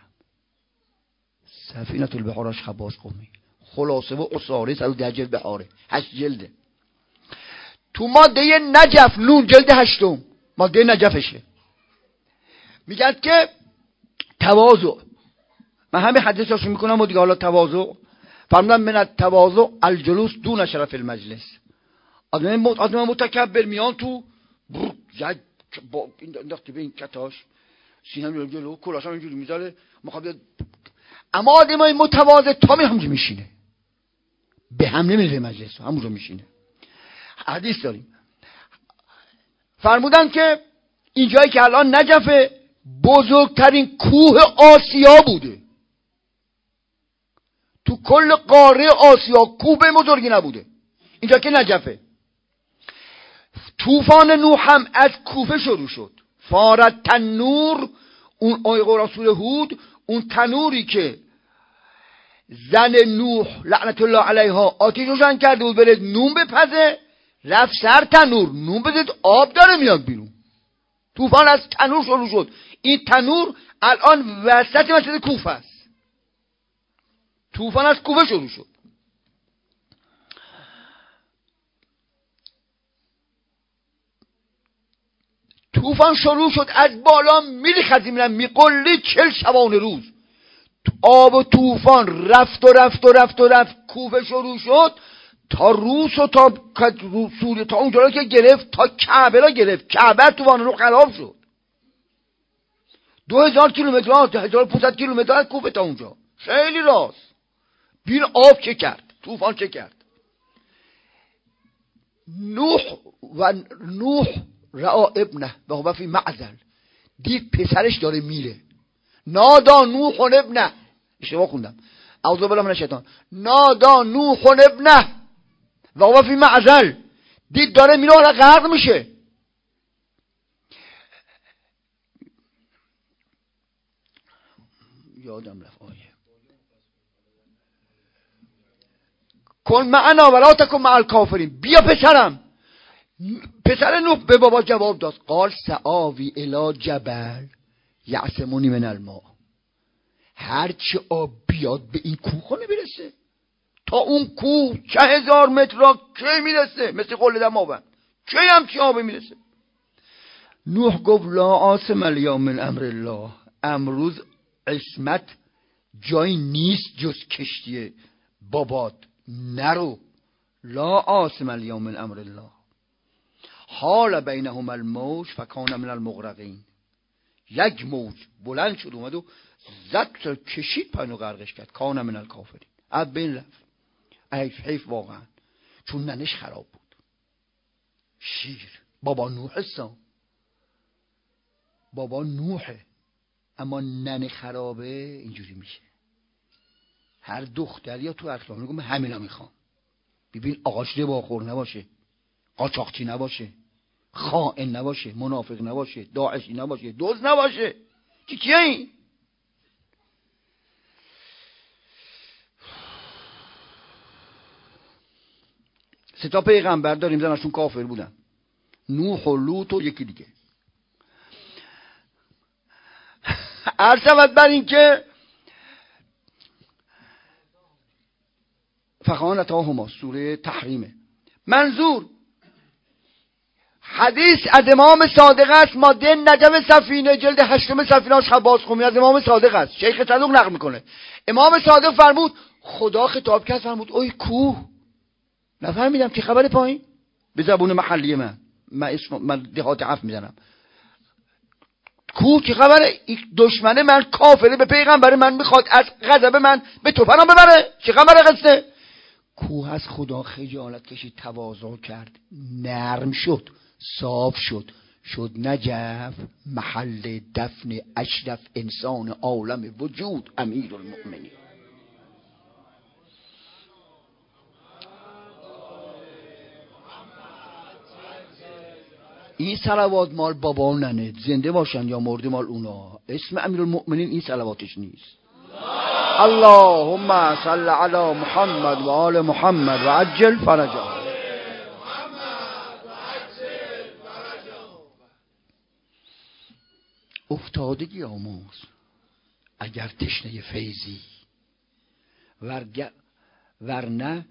سفینة البحار آشخباس قمی خلاصه و قصاره 110 جلد بهاره، 8 جلده. تو ماده نجف نون جلد 8 ماده نجفشه میگن که تواضع. من همه حدیثاشو میکنم و دیگه حالا تواضع فرمودن من التواضع الجلوس دون شرف المجلس. آدم متکبر میان تو زد با این انداختی به این کتاش سینم جلو کلاش هم اینجوری میذاره مخواد، اما آدمای متواضع تا همونجا میشینه، به هم نمیره مجلس، همونجا میشینه. حدیث داریم فرمودن که اینجایی که الان نجف بزرگترین کوه آسیا بوده. تو کل قاره آسیا کوه به بزرگی نبوده، اینجا که نجفه. طوفان نوح هم از کوفه شروع شد. فارت تنور، اون آیه قرآن سوره هود، اون تنوری که زن نوح لعنت الله علیها آتیش روشن کرده بود بره نون بپزه، رفت سر تنور نون بزید آب داره میاد بیرون. طوفان از تنور شروع شد. این تنور الان وسط مسجد کوفه است. طوفان از کوفه شروع شد. طوفان شروع شد از بالا میریخت میقلی 40 شبانه روز. آب طوفان رفت و رفت و رفت و رفت. کوفه شروع شد تا روس و تا سوریه تا اونجا که گرفت تا کعبه را گرفت. کعبه طوفان رو خراب شد. 2000 کیلومتر 1500 کیلومتر از کوفه تا اونجا خیلی راست. بین آب چه کرد، طوفان چه کرد. نوح رأى ابنه و هو فی معزل، دید پسرش داره میره. نادا نوح ابنه، اشتباه خوندم، اعوذ بالله من الشیطان. نادا نوح ابنه و هو فی معزل، دید داره میره و غرق میشه. یادم رفت آیه کن معنا ولا تکن مع الکافرین. بیا پسرم. پسر نوح به بابا جواب داد قال سآوی الی جبل یعصمونی من الماء. هرچی آب بیاد به این کوه نمیرسه. تا اون کوه 1000 متر را کی میرسه؟ مثل قله دماوند کی هم چی آب میرسه؟ نوح گفت لا عاصم الیوم من امر الله. امروز عصمت جایی نیست جز کشتی بابات، نرو. لا عاصم الیوم من امر الله. حال بینهما الموج فکان من المغرقین. یک موج بلند شد اومد و زد کشید پایین و غرقش کرد. کان من الکافرین. از بین رفت. حیف واقعا، چون ننش خراب بود. شیر بابا نوح هستم، بابا نوحه، اما ننه خرابه. اینجوری میشه. هر دختری یا تو اخلاق میگم همینا میخوام. ببین آقاش رباخور نباشه، قاچاقچی نباشه، خائن نباشه، منافق نباشه، داعشی نباشه، دزد نباشه. کیه این؟ سه تا پیغمبر داریم زنشون کافر بودن، نوح و لوط و یکی دیگه. عرض بر این که فخانتاهما سوره تحریمه. منظور حدیث از امام صادق است، ماده نجم سفینه جلد 8 سفینه خباز خومی از امام صادق است. شیخ صدوق نقل میکنه. امام صادق فرمود، خدا خطاب کرد فرمود اوی کوه، نفهمیدم چه خبر پایین به زبون محلی من دهات عف میزنم، کوه چه خبره؟ دشمن من کافره به پیغمبر من میخواد از غضب من به توفنم ببره، چه خبره قصه؟ کوه از خدا خجالت کشید، تواضع کرد، نرم شد، صاف شد، شد نجف محل دفن اشرف انسان عالم وجود امیرالمؤمنین. این صلوات مال بابا ننه، زنده باشن یا مرده مال اونا. اسم امیرالمؤمنین این صلواتش نیست. اللهم صل علی محمد و آل محمد و عجل فرجهم. افتادگی آموز اگر تشنه فیضی، ورنه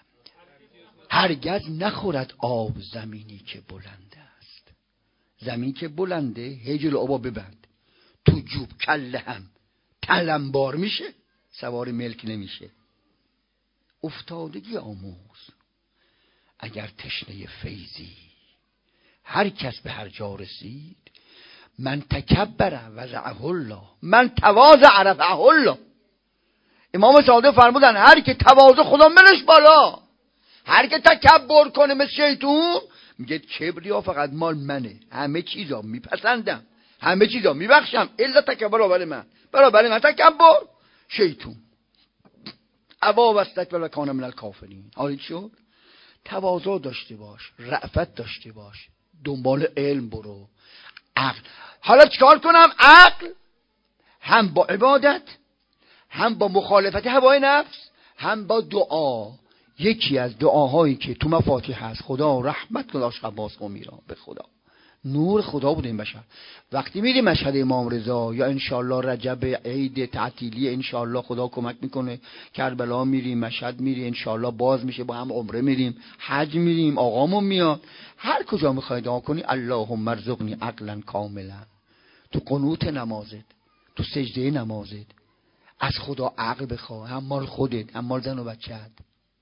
هرگز نخورد آب زمینی که بلند است. زمین که بلنده هجل آبا ببند، تو جوب کله هم تلمبار میشه، سوار ملک نمیشه. افتادگی آموز اگر تشنه فیضی، هر کس به هر جا رسید، من تکبره وضعه الله، من تواضع رفعه الله. امام صادق فرمودن هر که تواضع خدا منش بالا، هر که تکبر کنه مثل شیطون میگه کبریا فقط مال منه، همه چیزا میپسندم، همه چیزا میبخشم الا تکبر برابر من تکبر شیطون. ابا و استکبر و کان من الکافرین. حالی شد تواضع داشته باش، رأفت داشته باش، دنبال علم برو، عقل. حالا چیکار کنم؟ عقل هم با عبادت، هم با مخالفت هوای نفس، هم با دعا. یکی از دعاهایی که تو مفاتیح هست، خدا رحمت کن عاشق عباس قمی را، به خدا نور خدا بوده این بشر. وقتی میری مشهد امام رضا یا انشالله رجب عید تعطیلی انشالله خدا کمک میکنه، کربلا میریم، مشهد میری، انشالله باز میشه، با هم عمره میریم، حج میریم، آقامون میاد، هر کجا میخوای دعا کنی اللهم ارزقنی عقلا کاملا. تو قنوت نمازت، تو سجده نمازت از خدا عقل بخواه، هم مال خودت هم مال زن و بچه‌ت.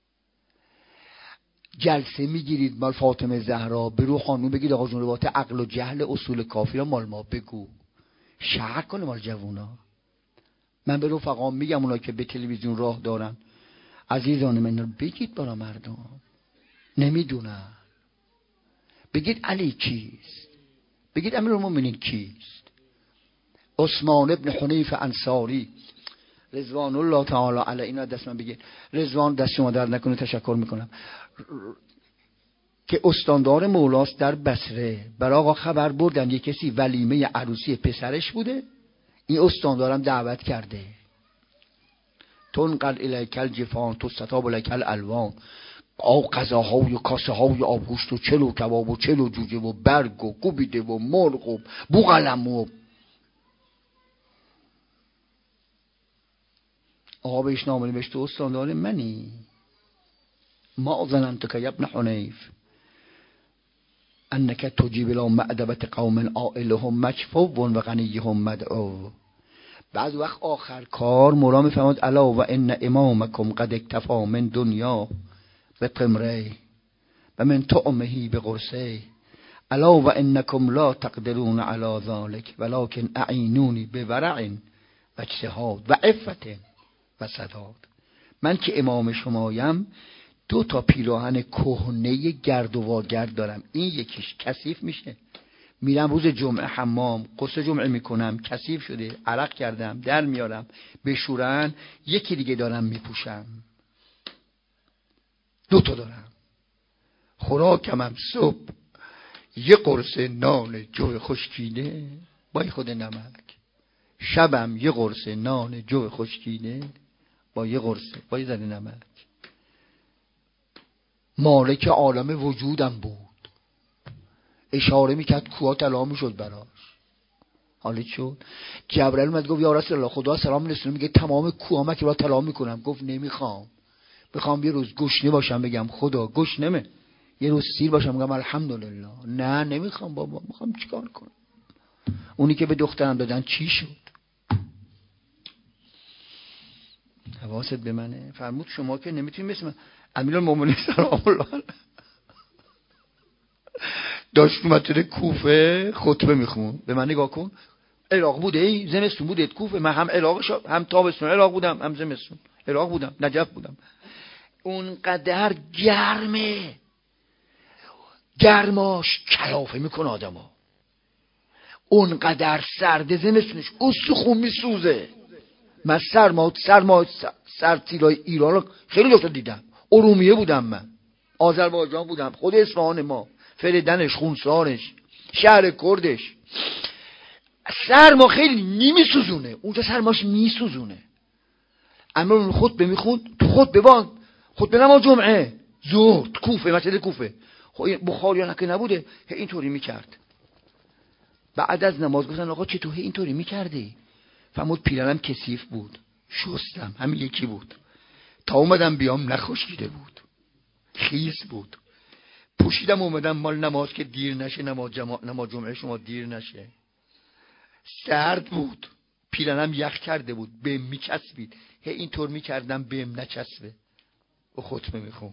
جلسه میگیرید مال فاطمه زهرا، برو خانوم بگید آقا جون روات عقل و جهل اصول کافی را مال ما بگو، شرح کنه مال جوونا. من به رفقام میگم اونا که به تلویزیون راه دارن، عزیزان من بگید برا مردم نمیدونن، بگید علی کیست، بگید امیرالمومنین کیست. عثمان ابن حنیف انصاری رضوان الله تعالی علیه، اینا دست من بگید، رضوان دست شما درد نکنه، تشکر میکنم، که استاندار مولاست در بصره. برای آقا خبر بردن یک کسی ولیمه عروسی پسرش بوده، این استاندارم دعوت کرده، تنقل الیکل جفان تو ستاب الیکل الوان، غذاهای و کاسه های آبگوشت و چلو کباب و چلو جوجه و برگ و کوبیده و مرغ و بوغلم و آقا بهش نامه نوشته استاندار منی، ما ظننتک یا ابن حنیف انک تجیب الى معدبت قوم عائلهم مکفو و غنیهم مدعو. بعد وقت آخر کار مولا میفرماد الا و ان امامکم قد اکتفا من دنیا به قمره و من طعمه به قرصه، الا و انکم لا تقدرون علی ذلك ولكن اعینونی بورع و اجتهاد و عفت و سداد. من که امام شمایم 2 پیراهن کهنه گرد و واگرد دارم، این یکیش کثیف میشه، میرم روز جمعه حمام، غسل جمعه میکنم، کثیف شده، عرق کردم، در میارم بشورن، یکی دیگه دارم میپوشم، 2 دارم. خوراکم هم صبح یه قرص نان جو خشکینه با خود نمک، شبم یه قرص نان جو خشکینه با یه قرصه با یه ذره نمک. مالک عالم وجودم بود، اشاره میکرد کوها طلا میشد براش. حالا شد جبرئیل اومد گفت یا رسول الله خدا سلام رسول میگه تمام کوها که را طلا میکنم. گفت نمیخوام، میخوام یه روز گشنه باشم بگم خدا گشنمه یه روز سیر باشم میگم الحمدلله. نه نمیخوام بابا، میخوام چیکار کنم؟ اونی که به دخترم دادن چی شد؟ حواست به منه. فرمود شما که نمیتونید مثل من. امیرالمومنین سلام الله داشت اومد توی کوفه خطبه میخون، به من نگاه کن. عراق بوده ای؟ زمستون بوده کوفه؟ من هم عراق هم تابستون عراق بودم، هم زمستون عراق بودم، نجف بودم. اونقدر گرمه، گرماش کلافه میکنه آدمو. اونقدر سرده، زمستونش استخون میسوزه. من سرتیرای ایران رو خیلی دفعه دیدم. ارومیه بودم، من آذربایجان بودم، خود اصفهان ما، فریدنش، خونسارش، شهر کردش. سرما خیلی نمیسوزونه، اونجا سرماش میسوزونه. اما خطبه میخوند، تو خطبه نماز جمعه ظهر کوفه، مسجد کوفه، بخاری یا نکه نبوده، اینطوری میکرد. بعد از نماز گفتن آقا چطور اینطوری میکردی؟ فرمود پیرنم کثیف بود، شستم، همین یکی بود، تا اومدم بیام نخشکیده بود، خیس بود. پوشیدم اومدم مال نماز که دیر نشه، نماز جمعه شما دیر نشه. سرد بود، پیرنم یخ کرده بود، بهم میچسبید، اینطور میکردم بهم نچسبه. و خطبه میخوند.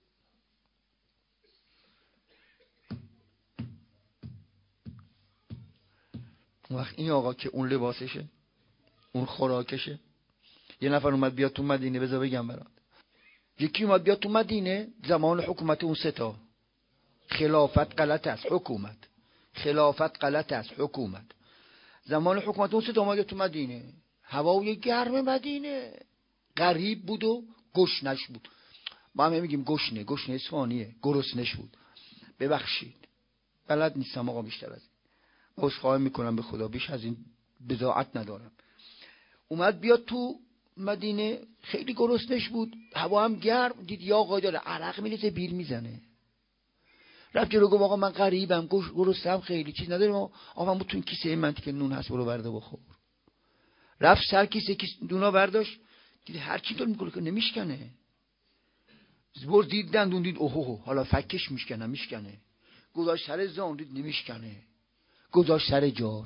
وقت این آقا که اون لباسشه، اون خوراکشه. یه نفر اومد بیاد تو مدینه، بذار بگم برات، یکی اومد بیاد تو مدینه زمان حکومت اون ستا، خلافت غلط است، حکومت خلافت غلط است، حکومت. زمان حکومت اون ستا اومد تو مدینه، هوای گرم مدینه، غریب بود و گشنش بود. ما هم میگیم گشنه اصفهانیه، گرسنش بود. ببخشید بلد نیستم آقا، بیشتر از این عذرخواهی میکنم به خدا، بیش از این بضاعت ندارم. اومد بیاد تو مدینه، خیلی گرسنش بود، هوا هم گرم، دید یا آقای داره عرق میریزه، بیل میزنه. رفت جلو گفت آقا من غریبم، گرسنم، خیلی چیز ندارم، آقا بود تو این کیسه من که نون هست برو برده بخور. رفت سر کیسه دونا برداشت، دید هر چی طور میکنه که نمیشکنه. زبور دید دندون، دید اوه حالا فکش میشکنه. گذاشت سر زان، دید نمیشکنه، گذاشت سر جاش.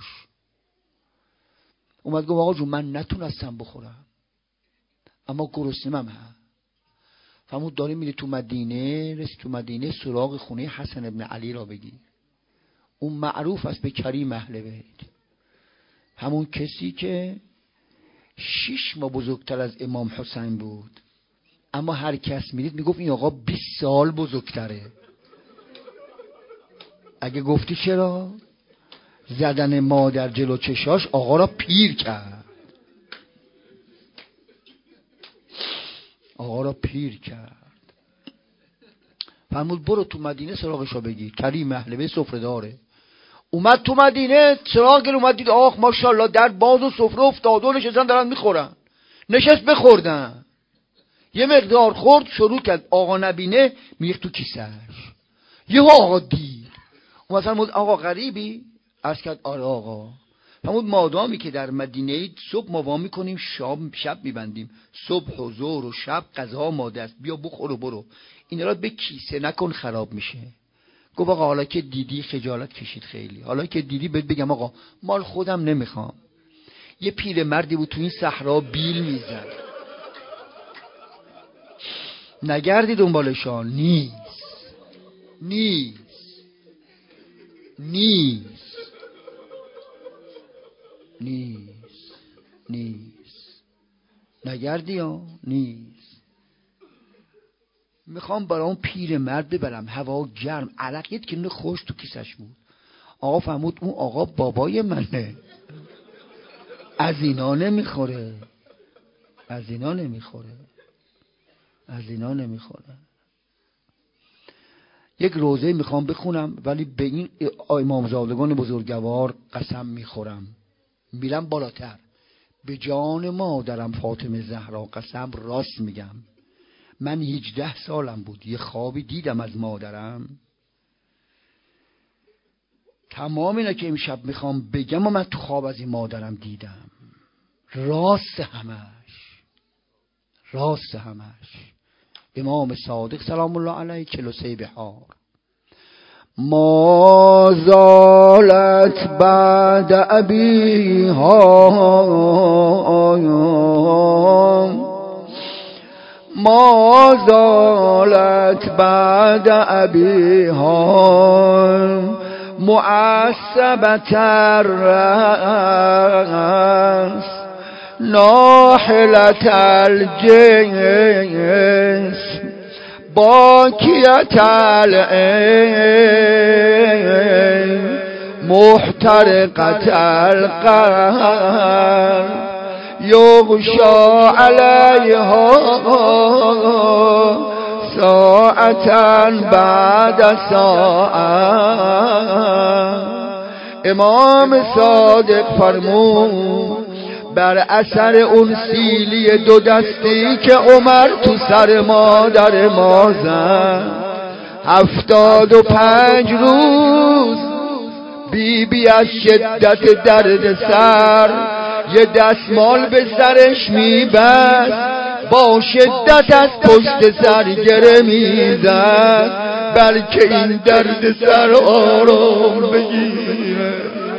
اومد گفت آقا جون من نتونستم بخورم اما گرسنه‌ام هم. فرمود داری میری تو مدینه، رسید تو مدینه سراغ خونه حسن ابن علی را بگیر، اون معروف است به کریم اهل بیت، همون کسی که 6 ماه بزرگتر از امام حسین بود، اما هر کس میدید میگفت این آقا 20 سال بزرگتره. اگه گفتی چرا؟ زدن مادر جلو چشاش آقا را پیر کرد، آقا را پیر کرد. فرمود برو تو مدینه سراغشو بگیر، کریم اهل بیت سفره داره. اومد تو مدینه سراغ اومد، دید آخ ماشاءالله در باز و سفره افتاده و نشستن دارن میخورن. نشست بخوردن، یه مقدار خورد، شروع کرد آقا نبینه میریخت تو کیسهش. یه آقا دید، اومد فرمود آقا غریبی؟ عرض کرد آره آقا. فرمود مادامی که در مدینه اید، صبح ما وا میکنیم شب میبندیم، صبح و ظهر و شب غذا ماده است، بیا بخور و برو، این را به کیسه نکن خراب میشه. گفت آقا حالا که دیدی، خجالت کشید خیلی، حالا که دیدی بهت بگم آقا مال خودم نمیخوام. یه پیر مردی بود تو این صحرا بیل میزد، نگردی دنبالشان، نیست نگردی ها، نیست. میخوام برای اون پیر مرد ببرم، هوا گرم، عرق یه کنه خوش تو کیسش بود. آقا فهمود اون آقا بابای منه، از اینا نمیخوره. یک روزه میخوام بخونم، ولی به این امامزادگان بزرگوار قسم میخورم، میرم بالاتر، به جان مادرم فاطمه زهرا قسم راست میگم. من 18 سالم بود، یه خوابی دیدم از مادرم، تمام اینا که امشب میخوام بگم و من تو خواب از این مادرم دیدم، راست همش. امام صادق سلام الله علیه 43 بحار. ما زالت بعد أبيها ما زالت بعد أبيها معصبة الرأس ناحلة الجسم باكية العين محترقة القلب يغشى عليها ساعة بعد ساعة. امام صادق فرمود بر اثر اون سیلی دو دستی که عمر تو سر مادر ما زد 75 روز بی از شدت درد سر یه دستمال به سرش میبست با شدت از پشت سر گره میزد بلکه این درد سر آرام بگیره.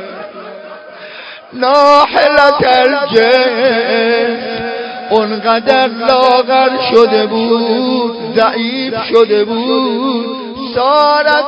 ناحلت الجسم اونقدر لاغر شده بود ضعیف شده بود صارت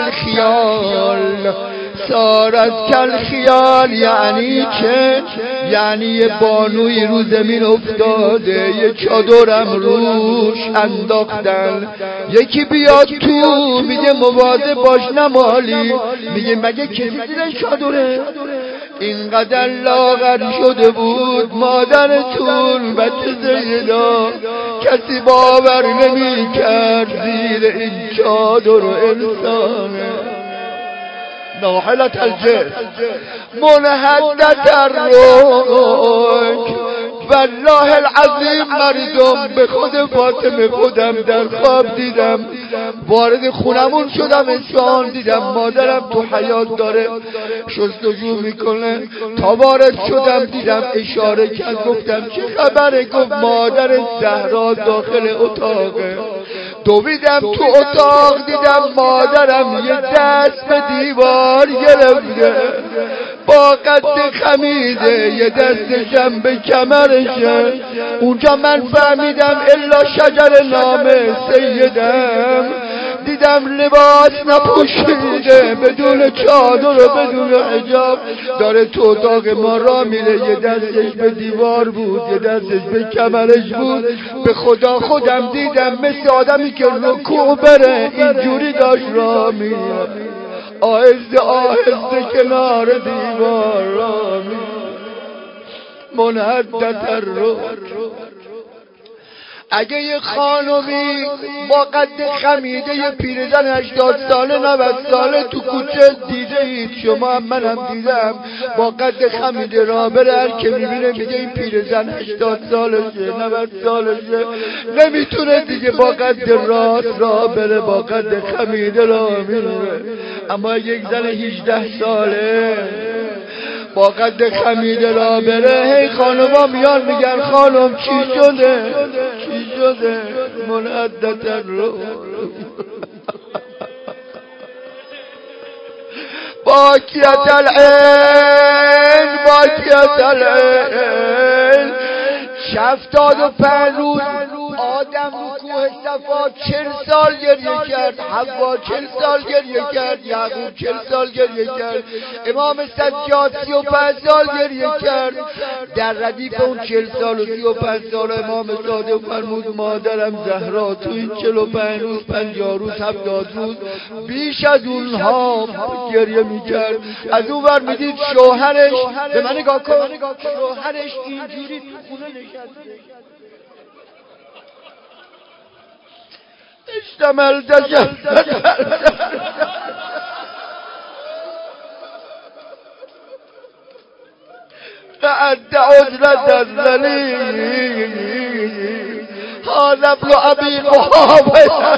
کالخیال یعنی چه؟ یعنی یه بانوی رو زمین افتاده یه چادرم روش انداختن یکی بیاد تو میگه مواظب باش نمالی میگه مگه کسی زیر چادره؟ اینقدر لاغر شده بود مادرتون بچه زیدا کسی باور نمی کرد زیر این چادر و انسانه. ناحلت الجسم منحدت الروح. والله العظیم مردم به خود فاطمه خودم در خواب دیدم وارد خونمون شدم انسان دیدم مادرم تو حیاط داره شستشو میکنه تا وارد شدم دیدم اشاره کرد گفتم چه خبره؟ گفت مادر زهرا داخل اتاقه. دویدم تو اتاق دیدم مادرم یه دست به دیوار گرفته با قد خمیده یه دستشم به کمرشه. اونجا من فهمیدم الا شجر نامه سیدم دیدم لباس نپوشیده بدون چادر و بدون حجاب داره تو اتاق ما را میره یه دستش به دیوار بود یه دستش به کمرش بود. به خدا خودم دیدم مثل آدمی که رکوع بره اینجوری داشت را میره آهسته آهسته کنار دیوار را میره. منحدت الروح. اگه یه خانومی با قد خمیده یه پیرزن 80 ساله 90 ساله تو کوچه دیده اید شما هم منم دیدم با قد خمیده را بره هر که میبینه میگه این پیرزن 80 سالشه 90 سالشه نمیتونه دیگه با قد راست را بره با قد خمیده را میره. اما یک زن 18 ساله با قد خمیده را بره هی خانوما میان میگن خانم چی شده چی شده؟ منحدت الروح. باکیت العین باکیت العین. 75 روز آدم رو کوه صفا 40 سال گریه کرد حوا 40 سال گریه کرد یعقوب 40 سال گریه کرد امام سجاد 35 سال گریه کرد. در ردیف اون 40 سال و 35 سال امام صادق فرمود مادرم زهرا تو این 45 روز 50 روز 70 روز بیش از اونها گریه میکرد. از اون ور میدید شوهرش به من نگاه کن شوهرش اینجوری تو خونه نشسته اشتمل دجل فأد عزلة الذليل هذا ابن أبي قحافة.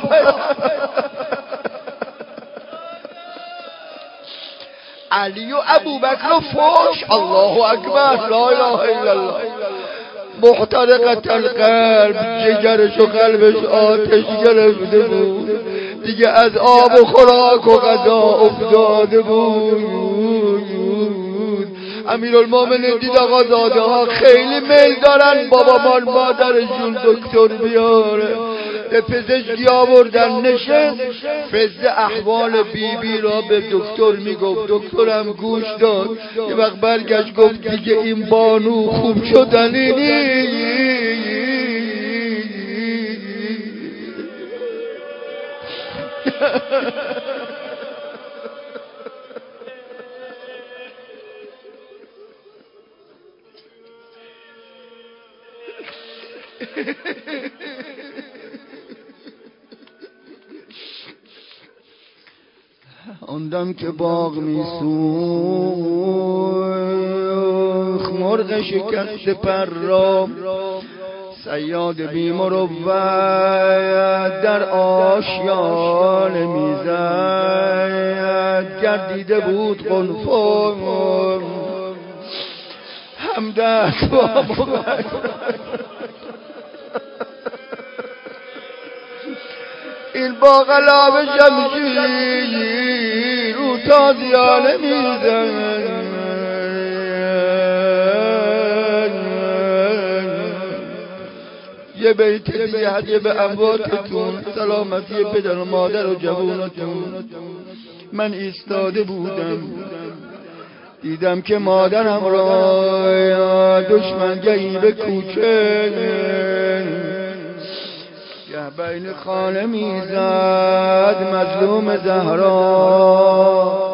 علی و ابو بکر فوش الله اکبر لا اله الا الله. محترقت القلب جگرش و قلبش آتش گرفته بود دیگه از آب و خوراک و غذا افتاده بود. امیرالمومنین دید آقا زاده ها خیلی میل دارن بابامان مادرشون دکتر بیاره، به پزشکی آوردن نشست. فز احوال بیبی را به دکتر میگفت، دکترم گوش داد. یه وقت برگشت گفت دیگه این بانو خوب شدنی نیست. آندم که باغ میسوخت، مرغ شکست پر را صیاد بی مروت در آشیانه میزد. گردیده بود قنفر همدست با مغز، این با غلاب شمشیر رو تازیانه میزن. یه بیت دیگه هدیه به امواتتون، سلامتی پدر و مادر و جوونتون. من ایستاده بودم دیدم که مادرم را دشمن گهی به کوچه بین خانه میزد. مظلوم زهرا